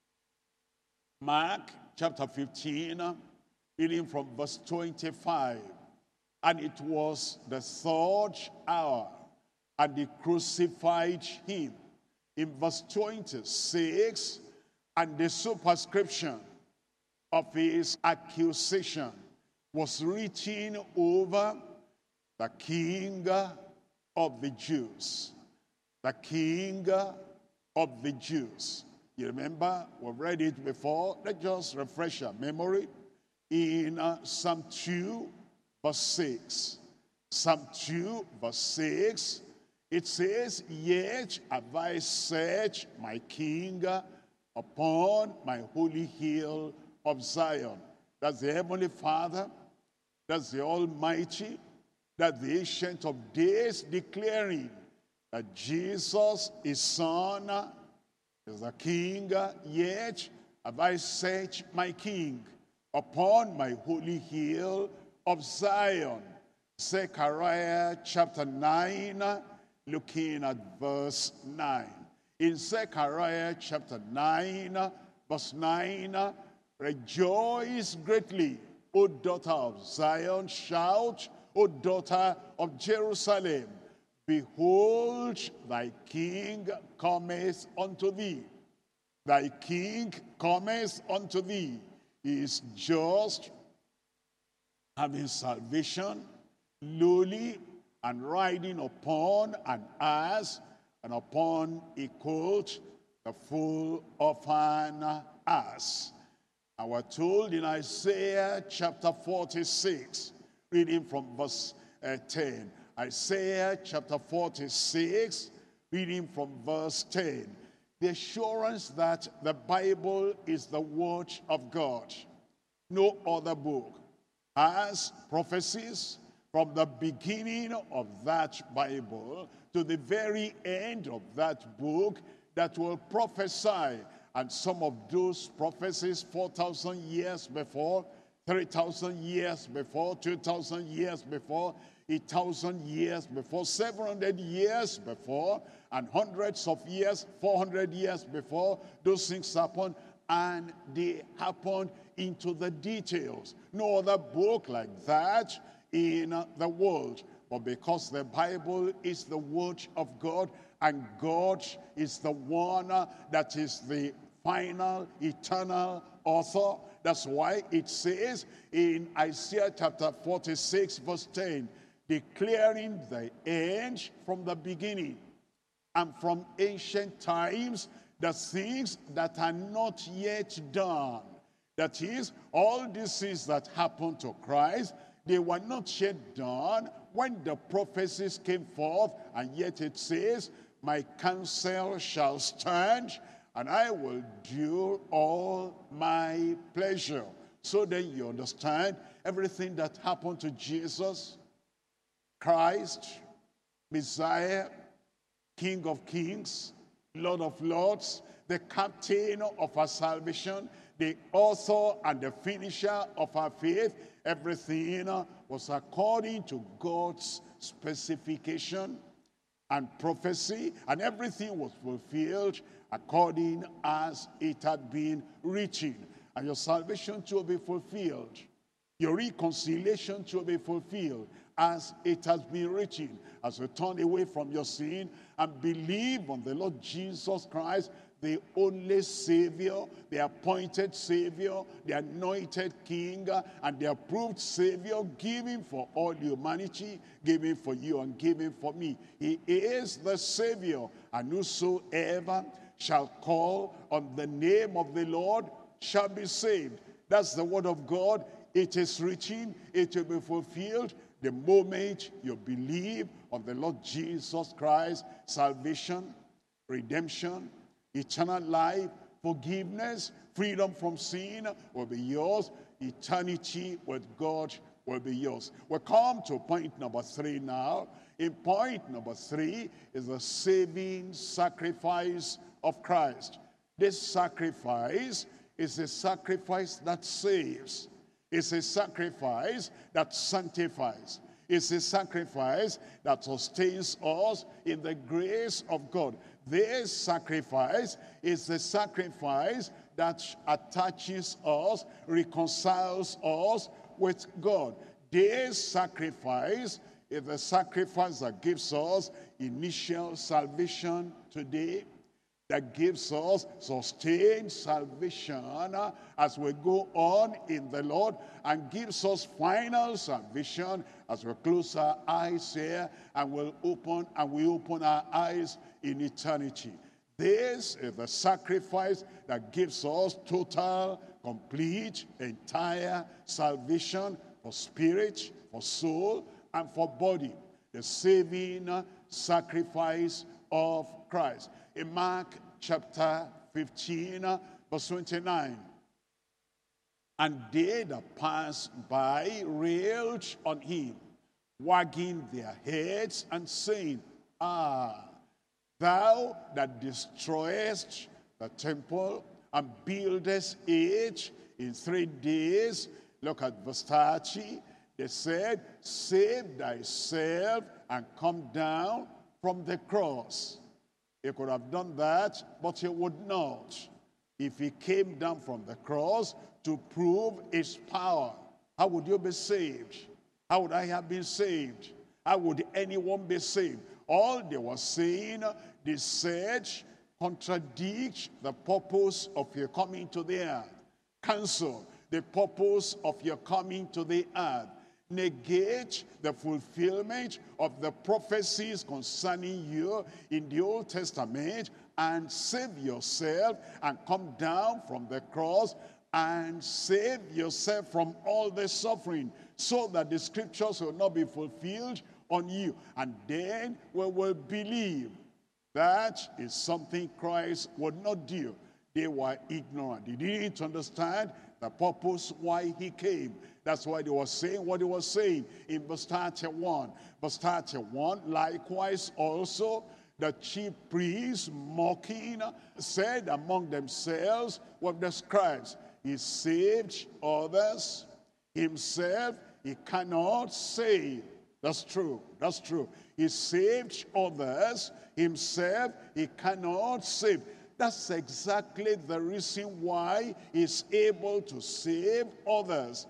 Mark chapter 15, reading from verse 25. And it was the third hour, and they crucified him. In verse 26, and the superscription of his accusation was written over the King of the Jews. The King of the Jews. You remember, we've read it before. Let's just refresh our memory. In Psalm 2, verse 6. Psalm 2, verse 6. It says, yet have I set my King upon my holy hill of Zion. That's the Heavenly Father. That's the Almighty. That's the Ancient of Days declaring that Jesus, his Son, is the King. Yet have I set my King upon my holy hill of Zion. Zechariah chapter 9, looking at verse 9. In Zechariah chapter 9, verse 9, rejoice greatly, O daughter of Zion, shout, O daughter of Jerusalem. Behold, thy king cometh unto thee. Thy king cometh unto thee. He is just, having salvation, lowly, and riding upon an ass, and upon a colt, the foal of an ass. And we're told in Isaiah chapter 46, reading from verse 10. Isaiah chapter 46, reading from verse 10. The assurance that the Bible is the word of God. No other book has prophecies from the beginning of that Bible to the very end of that book that will prophesy. And some of those prophecies 4,000 years before, 3,000 years before, 2,000 years before, 1,000 years before, 700 years before, and hundreds of years, 400 years before, those things happened, and they happened into the details. No other book like that in the world. But because the Bible is the word of God, and God is the one that is the final, eternal author, that's why it says in Isaiah chapter 46, verse 10, declaring the end from the beginning, and from ancient times, the things that are not yet done. That is, all these things that happened to Christ, they were not yet done when the prophecies came forth, and yet it says, my counsel shall stand, and I will do all my pleasure. So then you understand everything that happened to Jesus, Christ, Messiah, King of kings, Lord of lords, the captain of our salvation, the author and the finisher of our faith. Everything was according to God's specification and prophecy, and everything was fulfilled according as it had been written. And your salvation to be fulfilled. Your reconciliation to be fulfilled as it has been written. As you turn away from your sin and believe on the Lord Jesus Christ, the only Savior, the appointed Savior, the anointed King, and the approved Savior, given for all humanity, given for you and given for me. He is the Savior, and whosoever shall call on the name of the Lord shall be saved. That's the word of God. It is written, it will be fulfilled the moment you believe on the Lord Jesus Christ. Salvation, redemption, eternal life, forgiveness, freedom from sin will be yours. Eternity with God will be yours. We come to point number 3 now. In point number 3 is the saving sacrifice of Christ. This sacrifice is a sacrifice that saves. It's a sacrifice that sanctifies. It's a sacrifice that sustains us in the grace of God. This sacrifice is the sacrifice that attaches us, reconciles us with God. This sacrifice is the sacrifice that gives us initial salvation today, that gives us sustained salvation as we go on in the Lord, and gives us final salvation as we close our eyes here and we open our eyes in eternity. This is the sacrifice that gives us total, complete, entire salvation for spirit, for soul, and for body. The saving sacrifice of Christ. In Mark chapter 15, verse 29. And they that passed by railed on him, wagging their heads and saying, Ah, thou that destroyest the temple and buildest it in 3 days. Look at verse 30. They said, save thyself and come down from the cross. He could have done that, but he would not. If he came down from the cross to prove his power, how would you be saved? How would I have been saved? How would anyone be saved? All they were saying, they said, contradict the purpose of your coming to the earth. Cancel the purpose of your coming to the earth. Negate the fulfillment of the prophecies concerning you in the Old Testament, and save yourself and come down from the cross and save yourself from all the suffering, so that the scriptures will not be fulfilled on you. And then we will believe. That is something Christ would not do. They were ignorant. They didn't understand the purpose why he came. That's why they were saying what they were saying in verse 31. Verse 31, likewise also the chief priests, mocking, said among themselves with the scribes, he saved others, himself he cannot save. That's true, that's true. He saved others, himself he cannot save. That's exactly the reason why he's able to save others.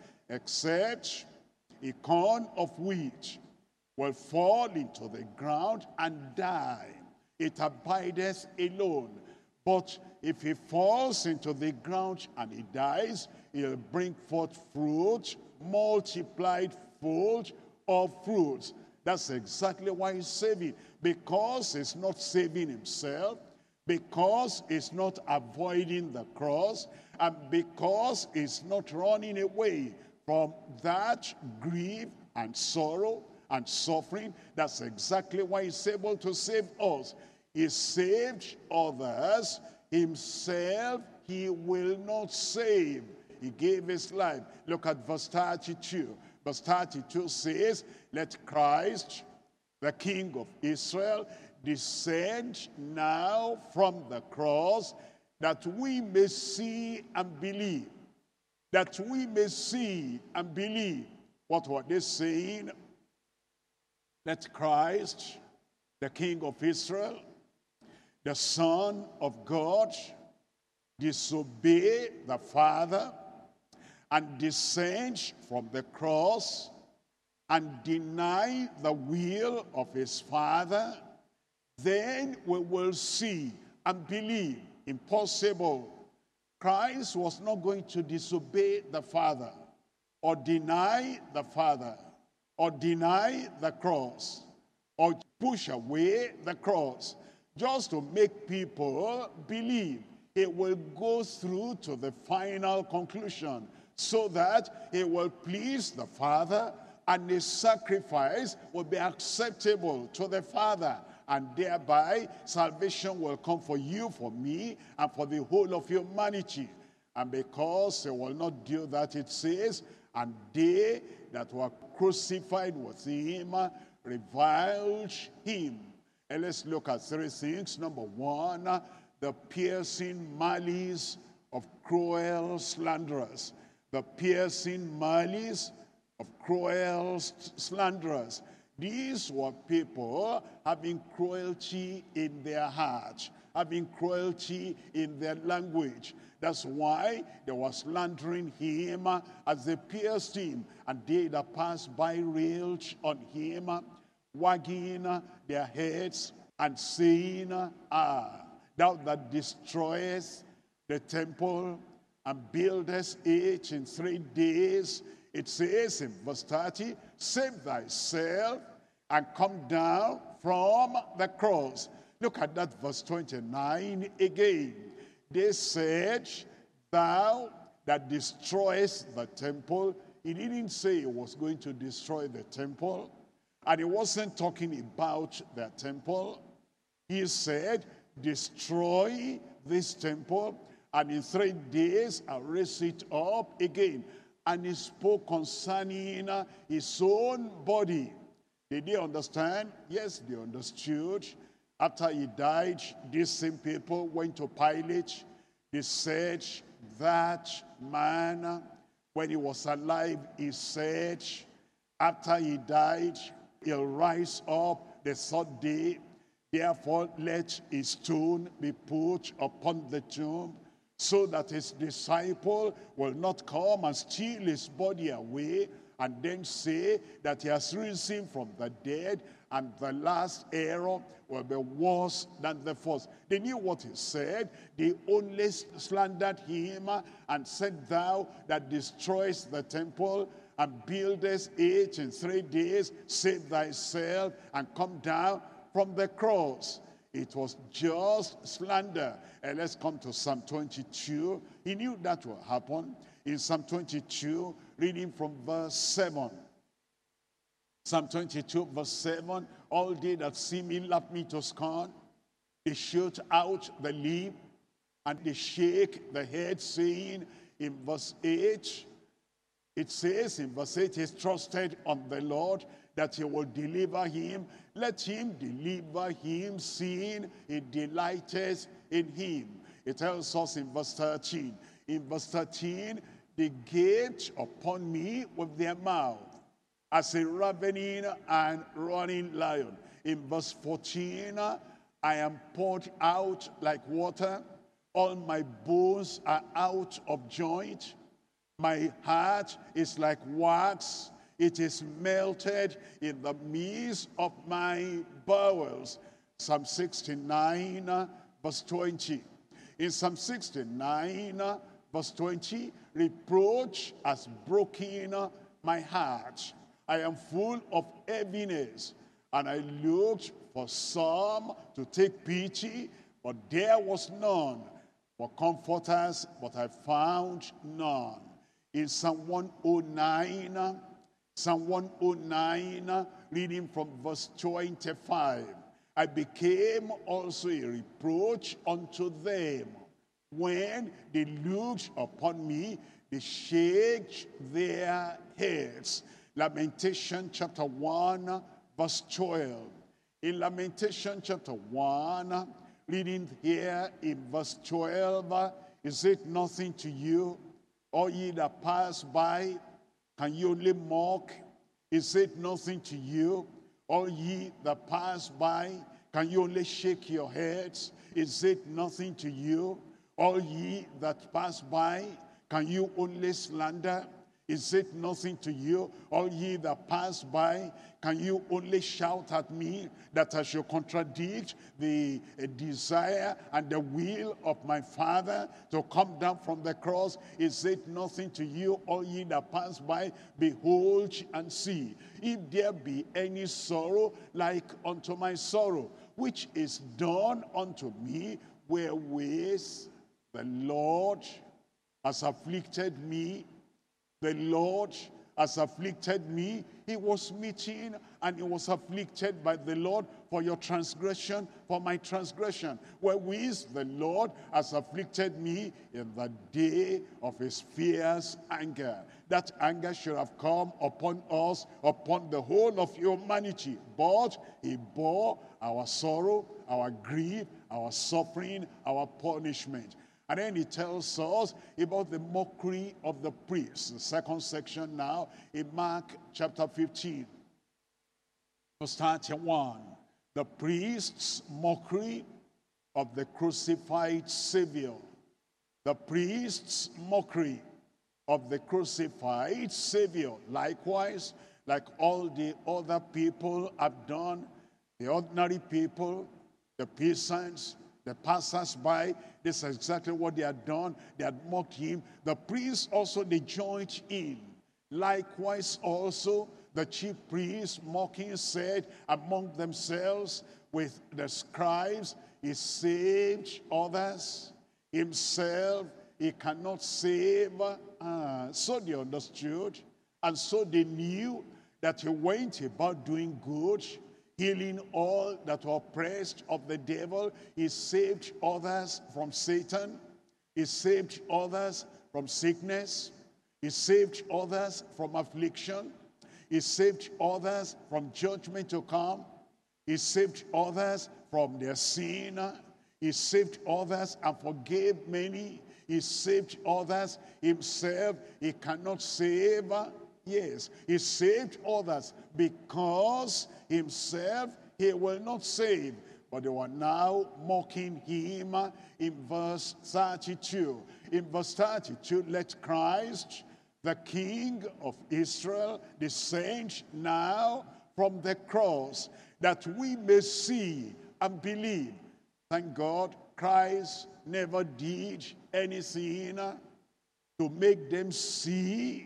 Except a corn of wheat will fall into the ground and die. It abideth alone. But if he falls into the ground and he dies, he'll bring forth fruit, multiplied fold of fruits. That's exactly why he's saving. Because he's not saving himself, because he's not avoiding the cross, and because he's not running away from that grief and sorrow and suffering. That's exactly why he's able to save us. He saved others, himself he will not save. He gave his life. Look at verse 32. Verse 32 says, let Christ, the King of Israel, descend now from the cross, that we may see and believe. That we may see and believe. What were they saying? Let Christ, the king of Israel, the Son of God, disobey the Father and descend from the cross and deny the will of his Father, then we will see and believe. Impossible. Christ was not going to disobey the Father or deny the Father or deny the cross or push away the cross just to make people believe. He will go through to the final conclusion so that he will please the Father and his sacrifice will be acceptable to the Father. And thereby salvation will come for you, for me, and for the whole of humanity. And because he will not do that, it says, and they that were crucified with him reviled him. And let's look at three things. Number one, the piercing malice of cruel slanderers. The piercing malice of cruel slanderers. These were people having cruelty in their heart, having cruelty in their language. That's why they were slandering him as they pierced him. And they that passed by railed on him, wagging their heads and saying, thou that destroyest the temple and buildest it in 3 days. It says in verse 30, save thyself and come down from the cross. Look at that verse 29 again. They said, thou that destroyest the temple. He didn't say he was going to destroy the temple. And he wasn't talking about the temple. He said, destroy this temple, and in 3 days I'll raise it up again. And he spoke concerning his own body. Did they understand? Yes, they understood. After he died, these same people went to Pilate. They said, that man, when he was alive, he said, after he died, he'll rise up the 3rd day. Therefore, let a stone be put upon the tomb, so that his disciple will not come and steal his body away and then say that he has risen from the dead, and the last error will be worse than the first. They knew what he said. They only slandered him and said, thou that destroys the temple and buildest it in 3 days, save thyself and come down from the cross. It was just slander. And let's come to Psalm 22. He knew that will happen. In Psalm 22, reading from verse 7. Psalm 22, verse 7. All they that see me laugh me to scorn. They shoot out the lip and they shake the head, saying in verse 8, it says in verse 8, he's trusted on the Lord that he will deliver him. Let him deliver him, seeing he delighteth in him. It tells us in verse 13. In verse 13, they gaped upon me with their mouth as a ravening and running lion. In verse 14, I am poured out like water. All my bones are out of joint. My heart is like wax. It is melted in the midst of my bowels. Psalm 69, verse 20. In Psalm 69, verse 20, reproach has broken my heart. I am full of heaviness, and I looked for some to take pity, but there was none. For comforters, but I found none. In Psalm 109, Psalm 109, reading from verse 25. I became also a reproach unto them. When they looked upon me, they shaked their heads. Lamentation chapter 1, verse 12. In Lamentation chapter 1, reading here in verse 12, is it nothing to you, all ye that pass by? Can you only mock? Is it nothing to you, all ye that pass by? Can you only shake your heads? Is it nothing to you? All ye that pass by, can you only slander? Is it nothing to you? All ye that pass by, can you only shout at me that I should contradict the desire and the will of my Father to come down from the cross? Is it nothing to you? All ye that pass by, behold and see. If there be any sorrow like unto my sorrow, which is done unto me, wherewith the Lord has afflicted me. The Lord has afflicted me. He was smitten and he was afflicted by the Lord for your transgression, for my transgression. Wherewith the Lord has afflicted me in the day of his fierce anger. That anger should have come upon us, upon the whole of humanity. But he bore our sorrow, our grief, our suffering, our punishment. And then he tells us about the mockery of the priests. The second section now in Mark chapter 15. Verse 31. The priest's mockery of the crucified Savior. The priest's mockery of the crucified Savior. Likewise, like all the other people have done, the ordinary people, the peasants, the passers-by, this is exactly what they had done. They had mocked him. The priests also, they joined in. Likewise also, the chief priests mocking said among themselves with the scribes, he saved others. Himself, he cannot save. So they understood, and so they knew that he went about doing good, healing all that were oppressed of the devil. He saved others from Satan. He saved others from sickness. He saved others from affliction. He saved others from judgment to come. He saved others from their sin. He saved others and forgave many. He saved others. Himself, he cannot save. Yes, he saved others because himself he will not save. But they were now mocking him in verse 32. In verse 32, let Christ, the King of Israel, descend now from the cross, that we may see and believe. Thank God, Christ never did anything to make them see.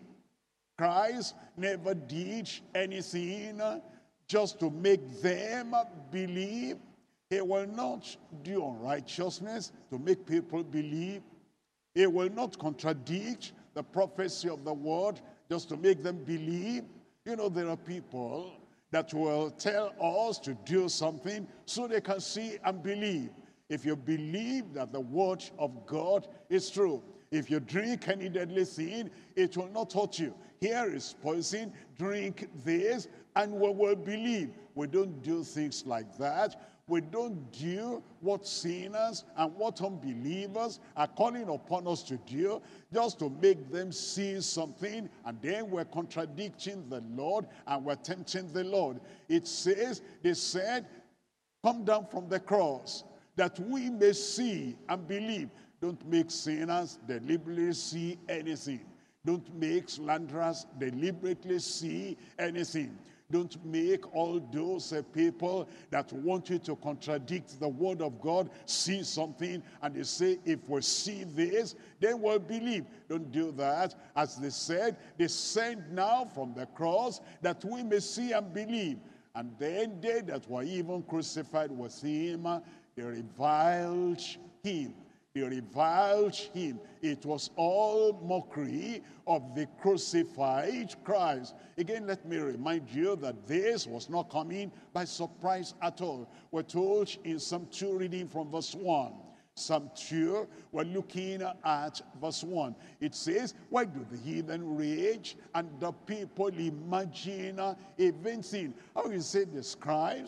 Christ never did anything just to make them believe. He will not do unrighteousness to make people believe. He will not contradict the prophecy of the word just to make them believe. You know, there are people that will tell us to do something so they can see and believe. If you believe that the word of God is true, if you drink any deadly thing, it will not hurt you. Here is poison, drink this, and we will believe. We don't do things like that. We don't do what sinners and what unbelievers are calling upon us to do, just to make them see something, and then we're contradicting the Lord and we're tempting the Lord. It says, they said, come down from the cross, that we may see and believe. Don't make sinners deliberately see anything. Don't make slanderers deliberately see anything. Don't make all those people that want you to contradict the word of God see something and they say, if we see this, then we'll believe. Don't do that. As they said, descend now from the cross that we may see and believe. And then they that were even crucified with him, they reviled him. They reviled him. It was all mockery of the crucified Christ. Again, let me remind you that this was not coming by surprise at all. We're told in Psalm 2, reading from verse 1. Psalm 2, we're looking at verse 1. It says, why do the heathen rage and the people imagine a vain thing? How is it the scribes,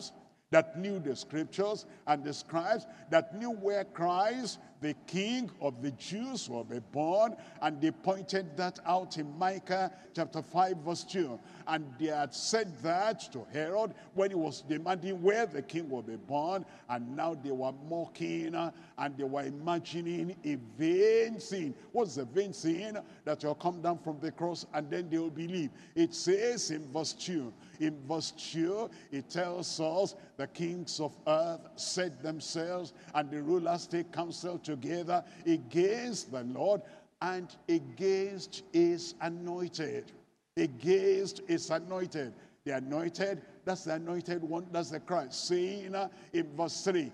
that knew the scriptures and the scribes, that knew where Christ, the King of the Jews, will be born, and they pointed that out in Micah chapter 5 verse 2. And they had said that to Herod when he was demanding where the king will be born, and now they were mocking and they were imagining a vain scene. What's the vain scene? That will come down from the cross and then they will believe. It says in verse 2, it tells us the kings of earth set themselves and the rulers take counsel together against the Lord and against his anointed. Against his anointed. The anointed, that's the anointed one, that's the Christ. Saying in verse 3,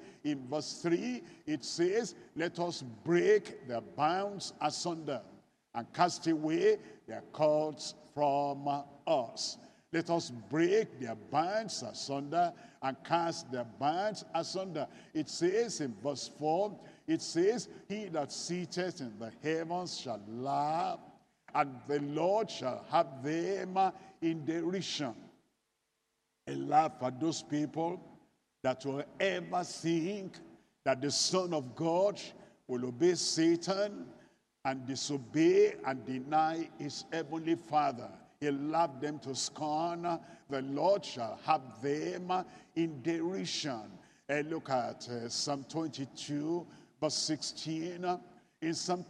it says, let us break their bonds asunder and cast away their cords from us. Let us break their bands asunder and cast their bands asunder. It says in verse 4, it says, he that sitteth in the heavens shall laugh, and the Lord shall have them in derision. A laugh at those people that will ever think that the Son of God will obey Satan and disobey and deny his heavenly Father. He laughed them to scorn. The Lord shall have them in derision. And look at Psalm 22, verse 16. In Psalm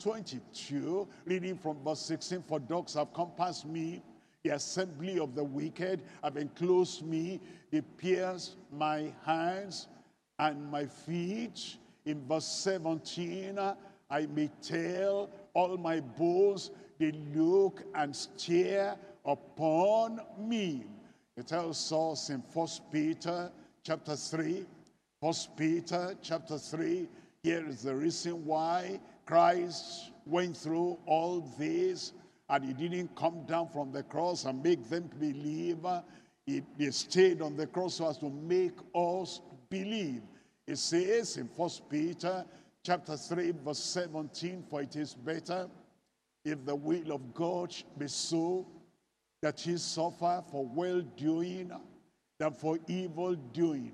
22, reading from verse 16, for dogs have compassed me, the assembly of the wicked have enclosed me, they pierced my hands and my feet. In verse 17, I may tell all my bones, they look and stare upon me. It tells us in 1 Peter chapter 3, 1 Peter chapter 3, here is the reason why Christ went through all this, and he didn't come down from the cross and make them believe. He stayed on the cross so as to make us believe. It says in 1 Peter chapter 3 verse 17, for it is better if the will of God be so, that he suffer for well-doing than for evil-doing.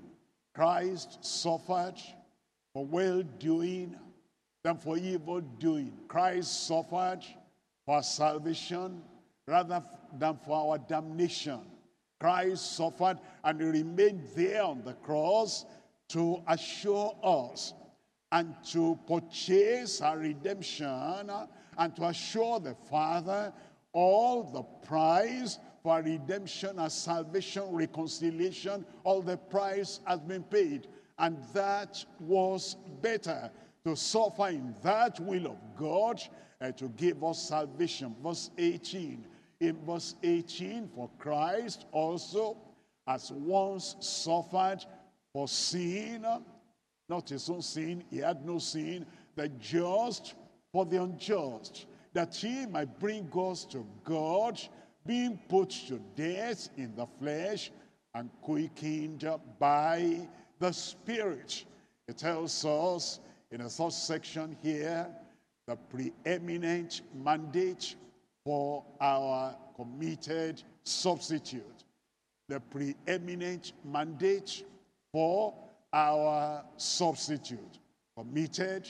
Christ suffered for well-doing than for evil-doing. Christ suffered for our salvation rather than for our damnation. Christ suffered and he remained there on the cross to assure us and to purchase our redemption and to assure the Father all the price for our redemption, our salvation, reconciliation, all the price has been paid. And that was better, to suffer in that will of God and to give us salvation. Verse 18. In verse 18, for Christ also has once suffered for sin, not his own sin, he had no sin, the just for the unjust, that he might bring us to God, being put to death in the flesh and quickened by the Spirit. It tells us in the third section here, the preeminent mandate for our committed substitute. The preeminent mandate for our substitute. Committed,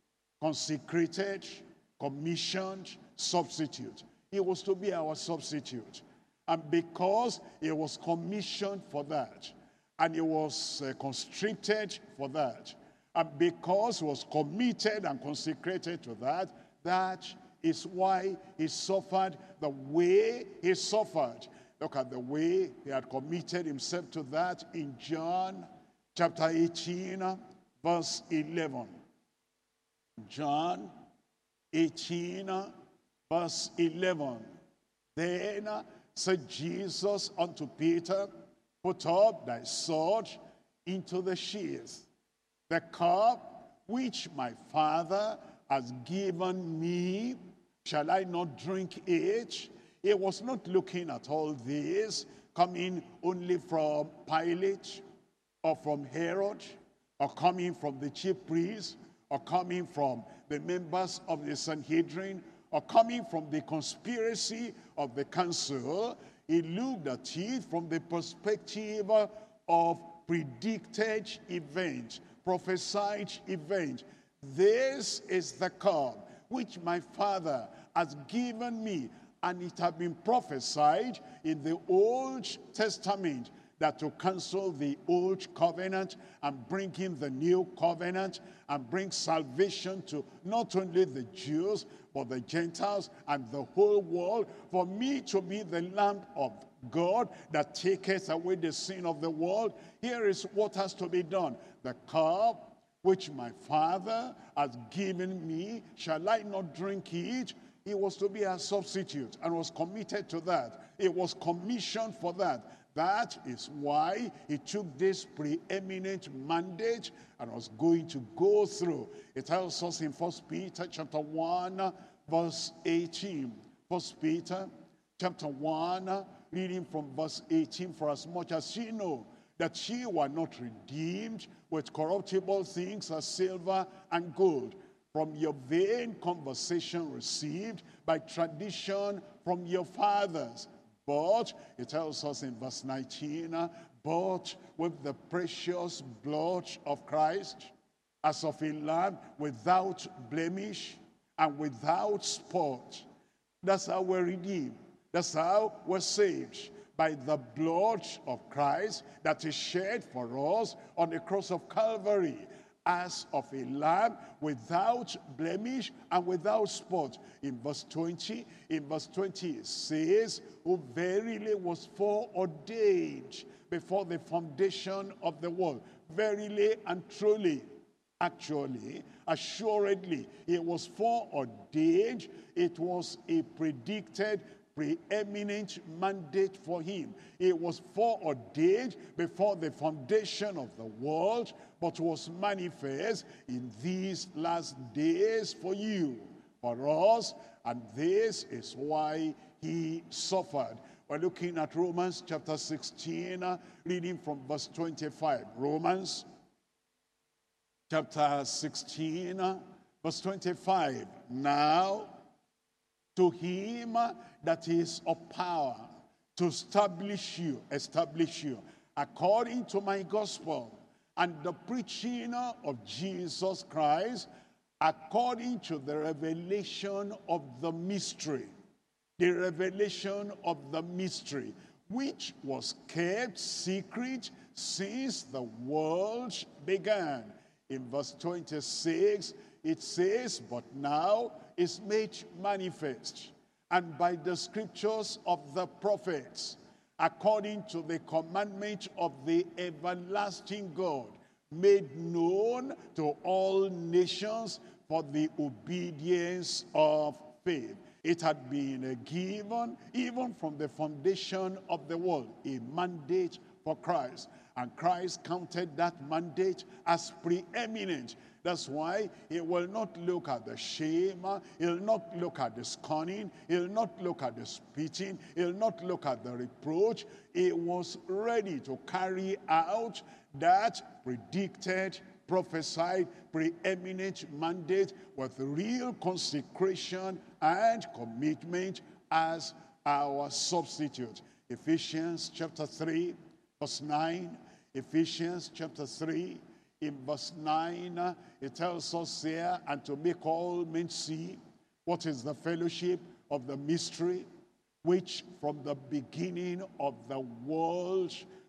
consecrated, commissioned substitute. He was to be our substitute. And because he was commissioned for that, and he was constricted for that, and because he was committed and consecrated to that, that is why he suffered the way he suffered. Look at the way he had committed himself to that in John chapter 18, verse 11. John 18, verse 11. Then said Jesus unto Peter, put up thy sword into the sheath. The cup which my Father has given me, shall I not drink it? He was not looking at all this coming only from Pilate or from Herod or coming from the chief priests or coming from the members of the Sanhedrin or coming from the conspiracy of the council. He looked at it from the perspective of predicted event, prophesied event. This is the cup which my Father has given me, and it had been prophesied in the Old Testament that to cancel the old covenant and bring in the new covenant and bring salvation to not only the Jews, but the Gentiles and the whole world, for me to be the Lamb of God that taketh away the sin of the world. Here is what has to be done. The cup which my Father has given me, shall I not drink it? He was to be a substitute and was committed to that. It was commissioned for that. That is why he took this preeminent mandate and was going to go through. It tells us in 1 Peter chapter 1, verse 18. 1 Peter chapter 1, reading from verse 18. For as much as ye know that ye were not redeemed with corruptible things as silver and gold, from your vain conversation received by tradition from your fathers. But, it tells us in verse 19, but with the precious blood of Christ, as of a lamb without blemish and without spot. That's how we're redeemed. That's how we're saved. By the blood of Christ that is shed for us on the cross of Calvary, as of a lamb without blemish and without spot. In verse 20, it says, who verily was foreordained before the foundation of the world. Verily and truly, actually, assuredly, it was foreordained. It was a predicted, preeminent mandate for him. It was foreordained before the foundation of the world, but was manifest in these last days for you, for us, and this is why he suffered. We're looking at Romans chapter 16, reading from verse 25. Romans chapter 16, verse 25. Now, to him that is of power to establish you, according to my gospel, and the preaching of Jesus Christ, according to the revelation of the mystery. The revelation of the mystery, which was kept secret since the world began. In verse 26, it says, but now is made manifest, and by the scriptures of the prophets, according to the commandment of the everlasting God, made known to all nations for the obedience of faith. It had been given, even from the foundation of the world, a mandate for Christ. And Christ counted that mandate as preeminent. That's why he will not look at the shame, he'll not look at the scorning, he'll not look at the spitting, he'll not look at the reproach. He was ready to carry out that predicted, prophesied, preeminent mandate with real consecration and commitment as our substitute. Ephesians chapter 3, verse 9. Ephesians chapter 3, in verse 9, it tells us here, and to make all men see what is the fellowship of the mystery, which from the beginning of the world,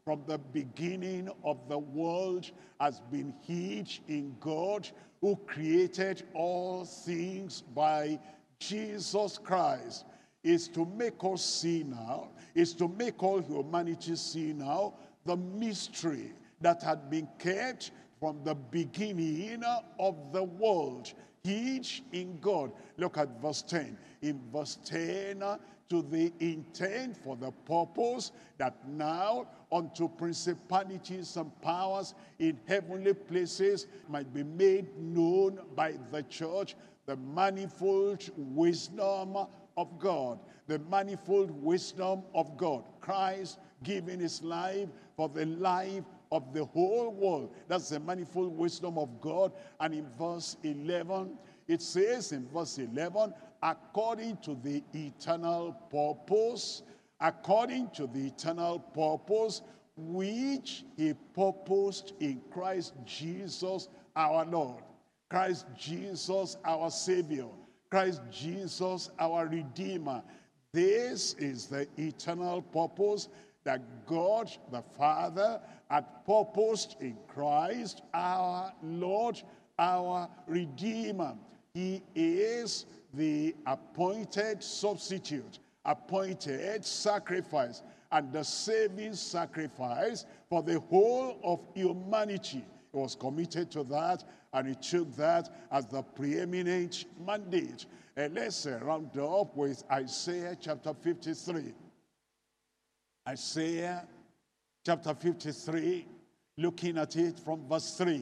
has been hid in God, who created all things by Jesus Christ. Is to make us see now, is to make all humanity see now, the mystery that had been kept from the beginning of the world, hid in God. Look at verse 10. In verse 10, to the intent for the purpose that now unto principalities and powers in heavenly places might be made known by the church the manifold wisdom of God. The manifold wisdom of God. Christ giving his life for the life of the whole world. That's the manifold wisdom of God. And in verse 11, it says in verse 11, according to the eternal purpose, which he purposed in Christ Jesus our Lord. Christ Jesus our Savior. Christ Jesus our Redeemer. This is the eternal purpose that God the Father had purposed in Christ our Lord, our Redeemer. He is the appointed substitute, appointed sacrifice, and the saving sacrifice for the whole of humanity. He was committed to that, and he took that as the preeminent mandate. And let's round up with Isaiah chapter 53. Isaiah chapter 53, looking at it from verse 3.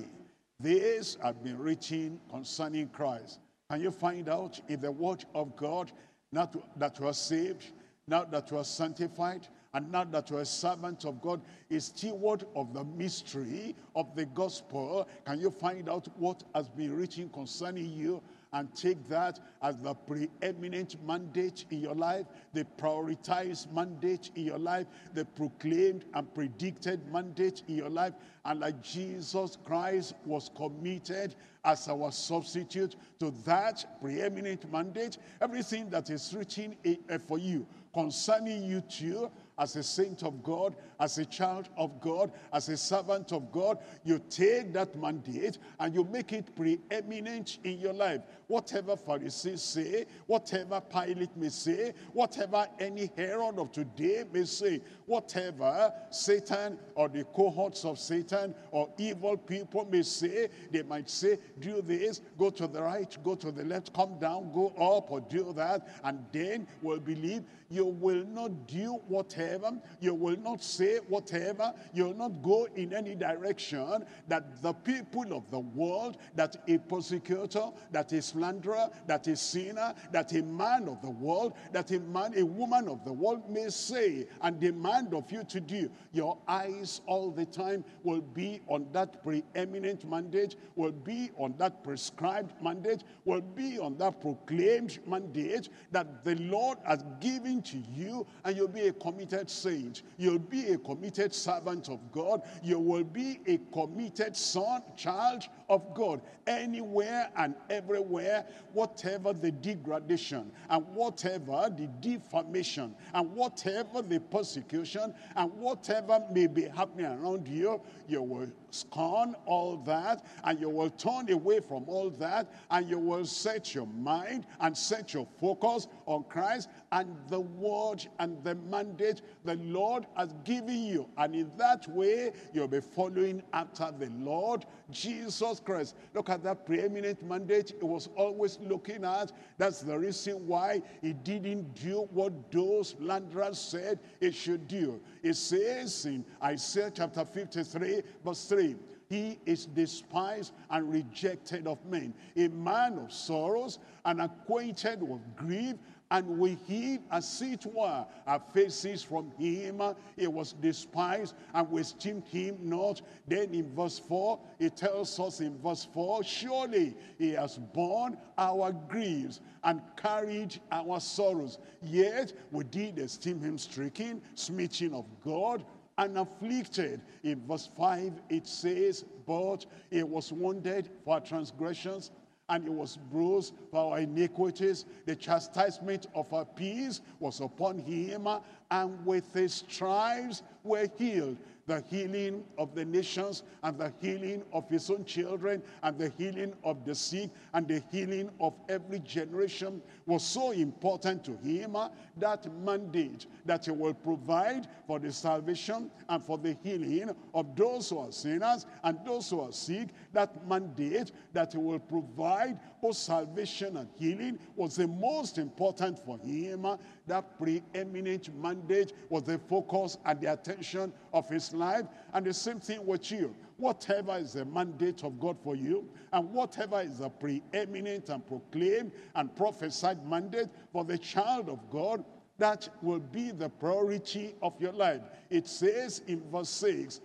This had been written concerning Christ. Can you find out in the word of God, now that you are saved, now that you are sanctified, and now that you are a servant of God, a steward of the mystery of the gospel? Can you find out what has been written concerning you and take that as the preeminent mandate in your life, the prioritized mandate in your life, the proclaimed and predicted mandate in your life? And like Jesus Christ was committed as our substitute to that preeminent mandate, everything that is written for you, concerning you too, as a saint of God, as a child of God, as a servant of God, you take that mandate and you make it preeminent in your life. Whatever Pharisees say, whatever Pilate may say, whatever any Herod of today may say, whatever Satan or the cohorts of Satan or evil people may say, they might say, do this, go to the right, go to the left, come down, go up, or do that, and then we'll believe. You will not do whatever, you will not say whatever, you will not go in any direction that the people of the world, that a persecutor, that a slanderer, that a sinner, that a man of the world, that a woman of the world may say and demand of you to do. Your eyes all the time will be on that preeminent mandate, will be on that prescribed mandate, will be on that proclaimed mandate that the Lord has given to you, and you'll be a committed saint. You'll be a committed servant of God. You will be a committed son, child of God. Anywhere and everywhere, whatever the degradation, and whatever the defamation, and whatever the persecution, and whatever may be happening around you, you will scorn all that, and you will turn away from all that, and you will set your mind and set your focus on Christ and the word and the mandate the Lord has given you. And in that way, you'll be following after the Lord Jesus Christ. Look at that preeminent mandate he was always looking at. That's the reason why he didn't do what those slanderers said he should do. It says in Isaiah chapter 53, verse 3, he is despised and rejected of men, a man of sorrows and acquainted with grief, and we hid, as it were, our faces from him. He was despised, and we esteemed him not. Then in verse 4, it tells us in verse 4, surely he has borne our griefs and carried our sorrows. Yet we did esteem him stricken, smitten of God, and afflicted. In verse 5, it says, but he was wounded for our transgressions, and he was bruised for our iniquities. The chastisement of our peace was upon him, and with his stripes we're healed. The healing of the nations, and the healing of his own children, and the healing of the sick, and the healing of every generation was so important to him, that mandate that he will provide for the salvation and for the healing of those who are sinners and those who are sick. That mandate that he will provide both salvation and healing was the most important for him. That preeminent mandate was the focus and the attention of his life. And the same thing with you. Whatever is the mandate of God for you, and whatever is the preeminent and proclaimed and prophesied mandate for the child of God, that will be the priority of your life. It says in verse 6,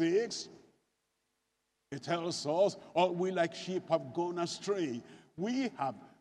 it tells us, all we like sheep have gone astray. We have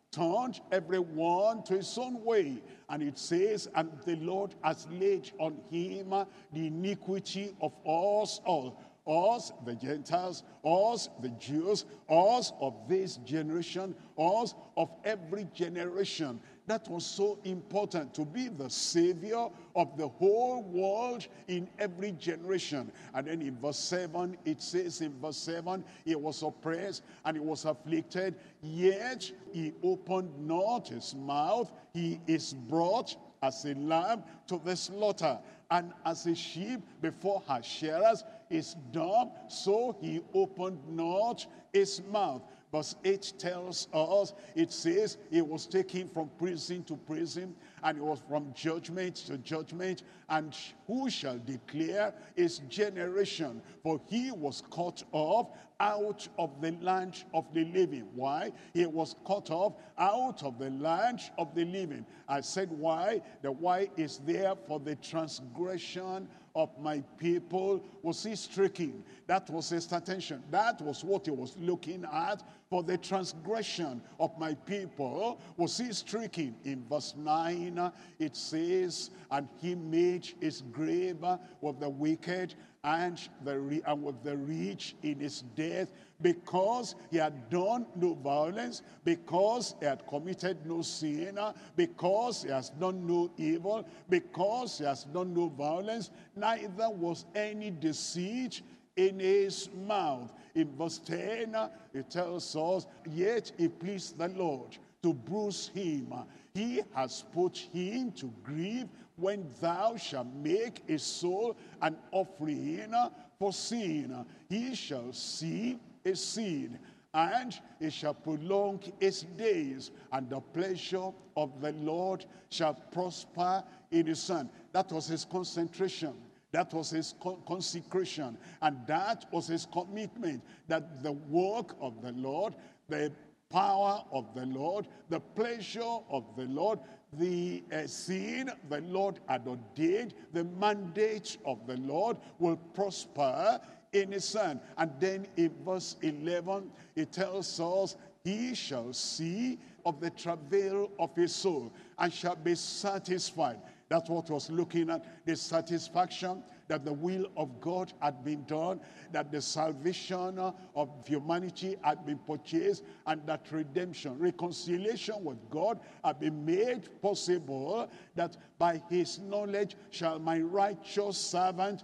turned everyone to his own way. And it says, and the Lord has laid on him the iniquity of us all. Us, the Gentiles, us, the Jews, us of this generation, us of every generation. That was so important, to be the Savior of the whole world in every generation. And then in verse 7, it says in verse 7, he was oppressed and he was afflicted, yet he opened not his mouth. He is brought as a lamb to the slaughter, and as a sheep before her shearers is dumb, so he opened not his mouth. Verse 8 tells us, it says, he was taken from prison to prison, and it was from judgment to judgment. And who shall declare his generation? For he was cut off out of the land of the living. Why? He was cut off out of the land of the living. I said why? The why is there for the transgression of my people was he stricken. That was his attention. That was what he was looking at. For the transgression of my people was he stricken. In verse 9 it says, and he made his grave with the wicked and with the rich in his death, because he had done no violence, because he had committed no sin, because he has done no evil, because he has done no violence, neither was any deceit in his mouth. In verse 10, it tells us, yet it pleased the Lord to bruise him. He has put him to grief. When thou shalt make a soul an offering for sin, he shall see a seed, and he shall prolong his days, and the pleasure of the Lord shall prosper in his son. That was his concentration. That was his consecration. And that was his commitment, that the work of the Lord, the power of the Lord, the pleasure of the Lord, the sin the Lord had ordained, the mandate of the Lord will prosper in his son. And then in verse 11, it tells us, he shall see of the travail of his soul and shall be satisfied. That's what was looking at, the satisfaction that the will of God had been done, that the salvation of humanity had been purchased, and that redemption, reconciliation with God had been made possible, that by his knowledge shall my righteous servant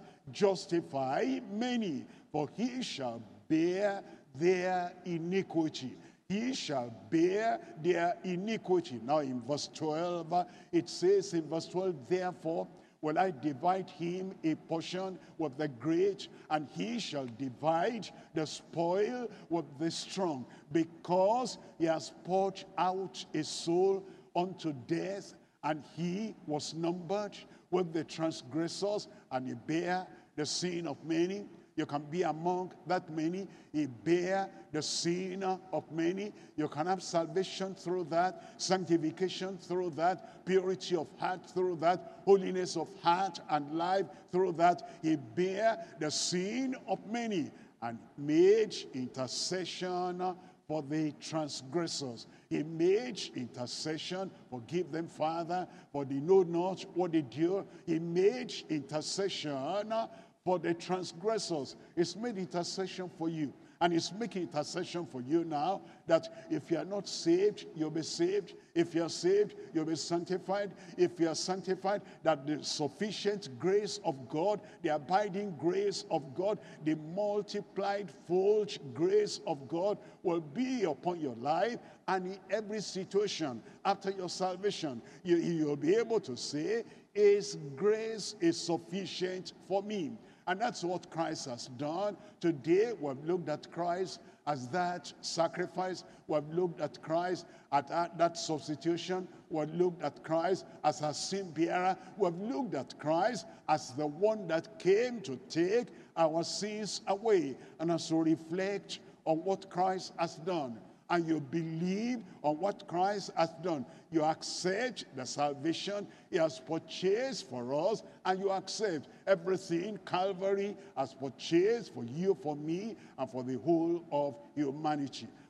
justify many, for he shall bear their iniquity. He shall bear their iniquity. Now in verse 12, it says in verse 12, therefore will I divide him a portion with the great, and he shall divide the spoil with the strong, because he has poured out his soul unto death, and he was numbered with the transgressors, and he bare the sin of many. You can be among that many. He bear the sin of many. You can have salvation through that, sanctification through that, purity of heart through that, holiness of heart and life through that. He bear the sin of many and made intercession for the transgressors. He made intercession. Forgive them, Father, for they know not what they do. He made intercession for the transgressors. It's made intercession for you. And it's making intercession for you now, that if you are not saved, you'll be saved. If you're saved, you'll be sanctified. If you are sanctified, that the sufficient grace of God, the abiding grace of God, the multiplied full grace of God will be upon your life. And in every situation after your salvation, you'll be able to say, his grace is sufficient for me. And that's what Christ has done. Today, we've looked at Christ as that sacrifice. We've looked at Christ at that substitution. We've looked at Christ as a sin bearer. We've looked at Christ as the one that came to take our sins away. And as to reflect on what Christ has done, and you believe on what Christ has done, you accept the salvation he has purchased for us, and you accept everything Calvary has purchased for you, for me, and for the whole of humanity.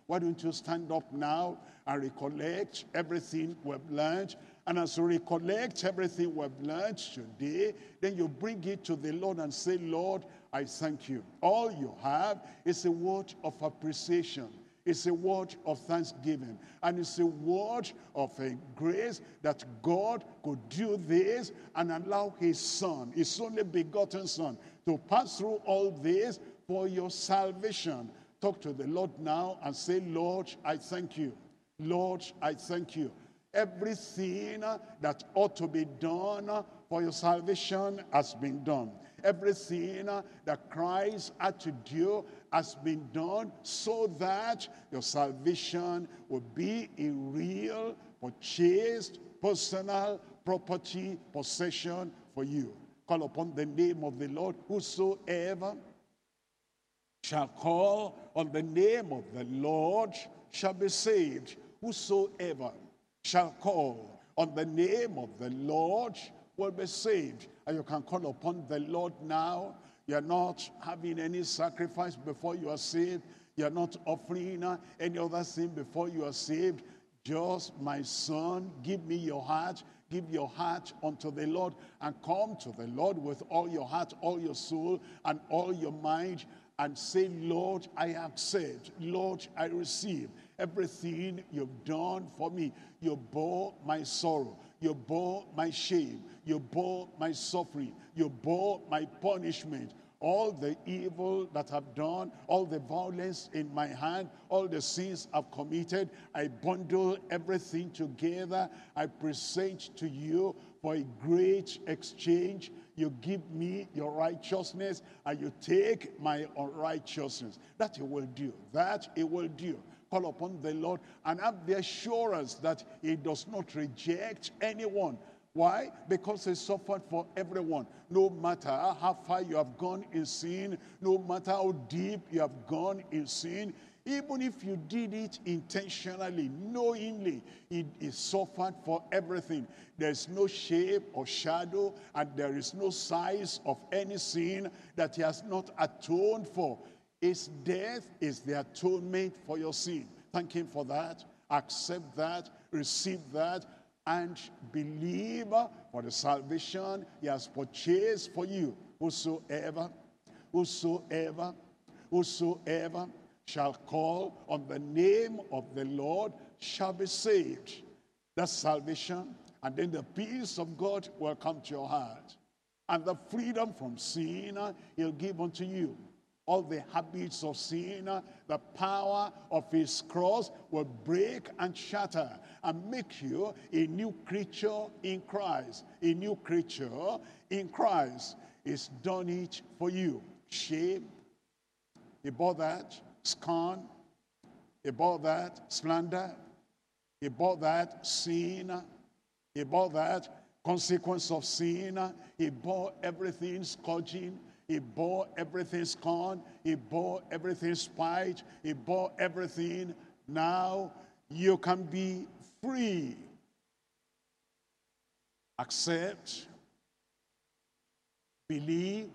Why don't you stand up now and recollect everything we've learned? And as you recollect everything we've learned today, then you bring it to the Lord and say, Lord, I thank you. All you have is a word of appreciation. It's a word of thanksgiving. And it's a word of a grace that God could do this and allow his son, his only begotten son, to pass through all this for your salvation. Talk to the Lord now and say, Lord, I thank you. Lord, I thank you. Everything that ought to be done for your salvation has been done. Everything that Christ had to do has been done so that your salvation will be a real, purchased, personal property, possession for you. Call upon the name of the Lord. Whosoever shall call on the name of the Lord shall be saved. Whosoever shall call on the name of the Lord will be saved. And you can call upon the Lord now. You're not having any sacrifice before you are saved. You're not offering any other thing before you are saved. Just, my son, give me your heart. Give your heart unto the Lord and come to the Lord with all your heart, all your soul, and all your mind, and say, Lord, I accept. Lord, I receive everything you've done for me. You bore my sorrow. You bore my shame. You bore my suffering. You bore my punishment. All the evil that I've done, all the violence in my hand, all the sins I've committed, I bundle everything together. I present to you for a great exchange. You give me your righteousness and you take my unrighteousness. That it will do. That it will do. Call upon the Lord and have the assurance that he does not reject anyone. Why? Because he suffered for everyone. No matter how far you have gone in sin, no matter how deep you have gone in sin, even if you did it intentionally, knowingly, he suffered for everything. There's no shape or shadow, and there is no size of any sin that he has not atoned for. His death is the atonement for your sin. Thank him for that. Accept that. Receive that. And believe for the salvation he has purchased for you. Whosoever shall call on the name of the Lord shall be saved. That's salvation. And then the peace of God will come to your heart. And the freedom from sin he'll give unto you. All the habits of sin, the power of his cross will break and shatter and make you a new creature in Christ. A new creature in Christ. He's done it for you. Shame, he bore that. Scorn, he bore that. Slander, he bore that. Sin, he bore that. Consequence of sin, he bore everything. Scourging, he bore everything. Scorn, he bore everything. Spite, he bore everything. Now you can be free. Accept, believe,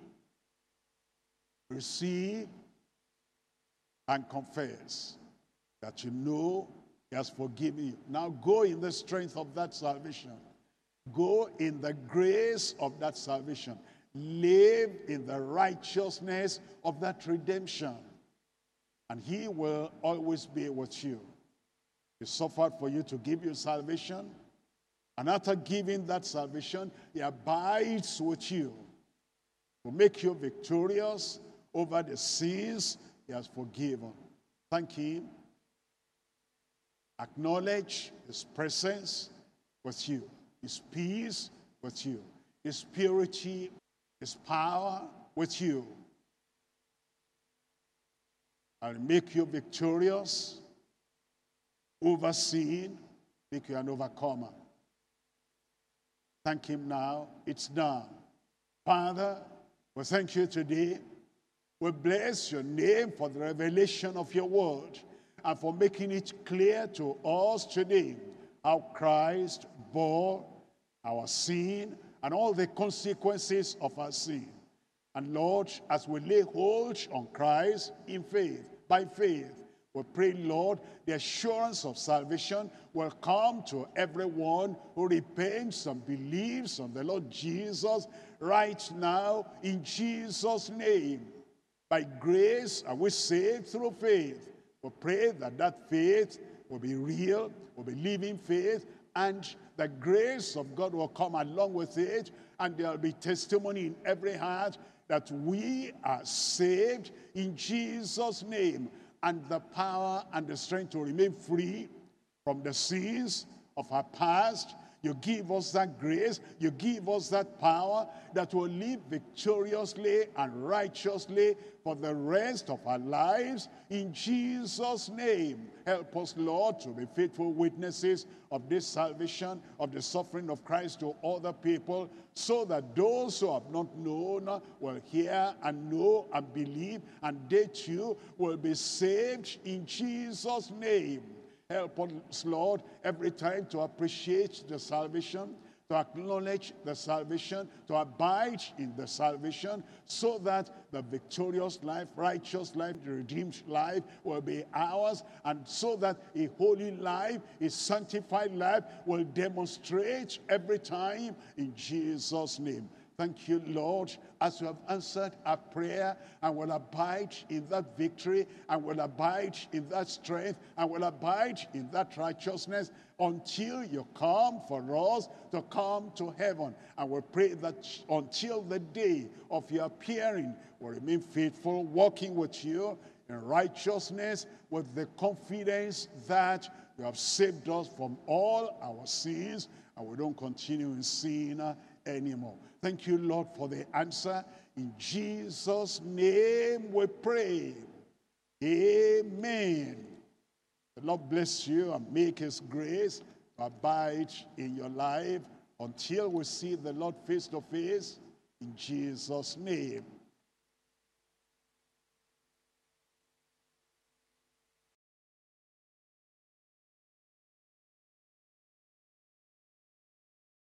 receive, and confess that you know he has forgiven you. Now go in the strength of that salvation. Go in the grace of that salvation. Live in the righteousness of that redemption. And he will always be with you. He suffered for you to give you salvation. And after giving that salvation, he abides with you to make you victorious over the sins he has forgiven. Thank him. Acknowledge his presence with you. His peace with you. His purity, his power with you. I'll make you victorious over sin, make you an overcomer. Thank him now. It's done. Father, we thank you today. We bless your name for the revelation of your word and for making it clear to us today how Christ bore our sin and all the consequences of our sin. And Lord, as we lay hold on Christ in faith, by faith, We pray, Lord, the assurance of salvation will come to everyone who repents and believes on the Lord Jesus right now in Jesus' name. By grace are we saved through faith. We pray that that faith will be real, will be living faith, and the grace of God will come along with it, and there will be testimony in every heart that we are saved in Jesus' name, and the power and the strength to remain free from the sins of our past. You give us that grace, you give us that power that will live victoriously and righteously for the rest of our lives in Jesus' name. Help us, Lord, to be faithful witnesses of this salvation, of the suffering of Christ to other people, so that those who have not known will hear and know and believe, and they too will be saved in Jesus' name. Help us, Lord, every time to appreciate the salvation, to acknowledge the salvation, to abide in the salvation, so that the victorious life, righteous life, the redeemed life will be ours, and so that a holy life, a sanctified life will demonstrate every time in Jesus' name. Thank you, Lord, as you have answered our prayer and will abide in that victory and will abide in that strength and will abide in that righteousness until you come for us to come to heaven. And we pray that until the day of your appearing, we'll remain faithful, walking with you in righteousness with the confidence that you have saved us from all our sins and we don't continue in sin anymore. Thank you, Lord, for the answer. In Jesus' name we pray. Amen. The Lord bless you and make his grace to abide in your life until we see the Lord face to face. In Jesus' name.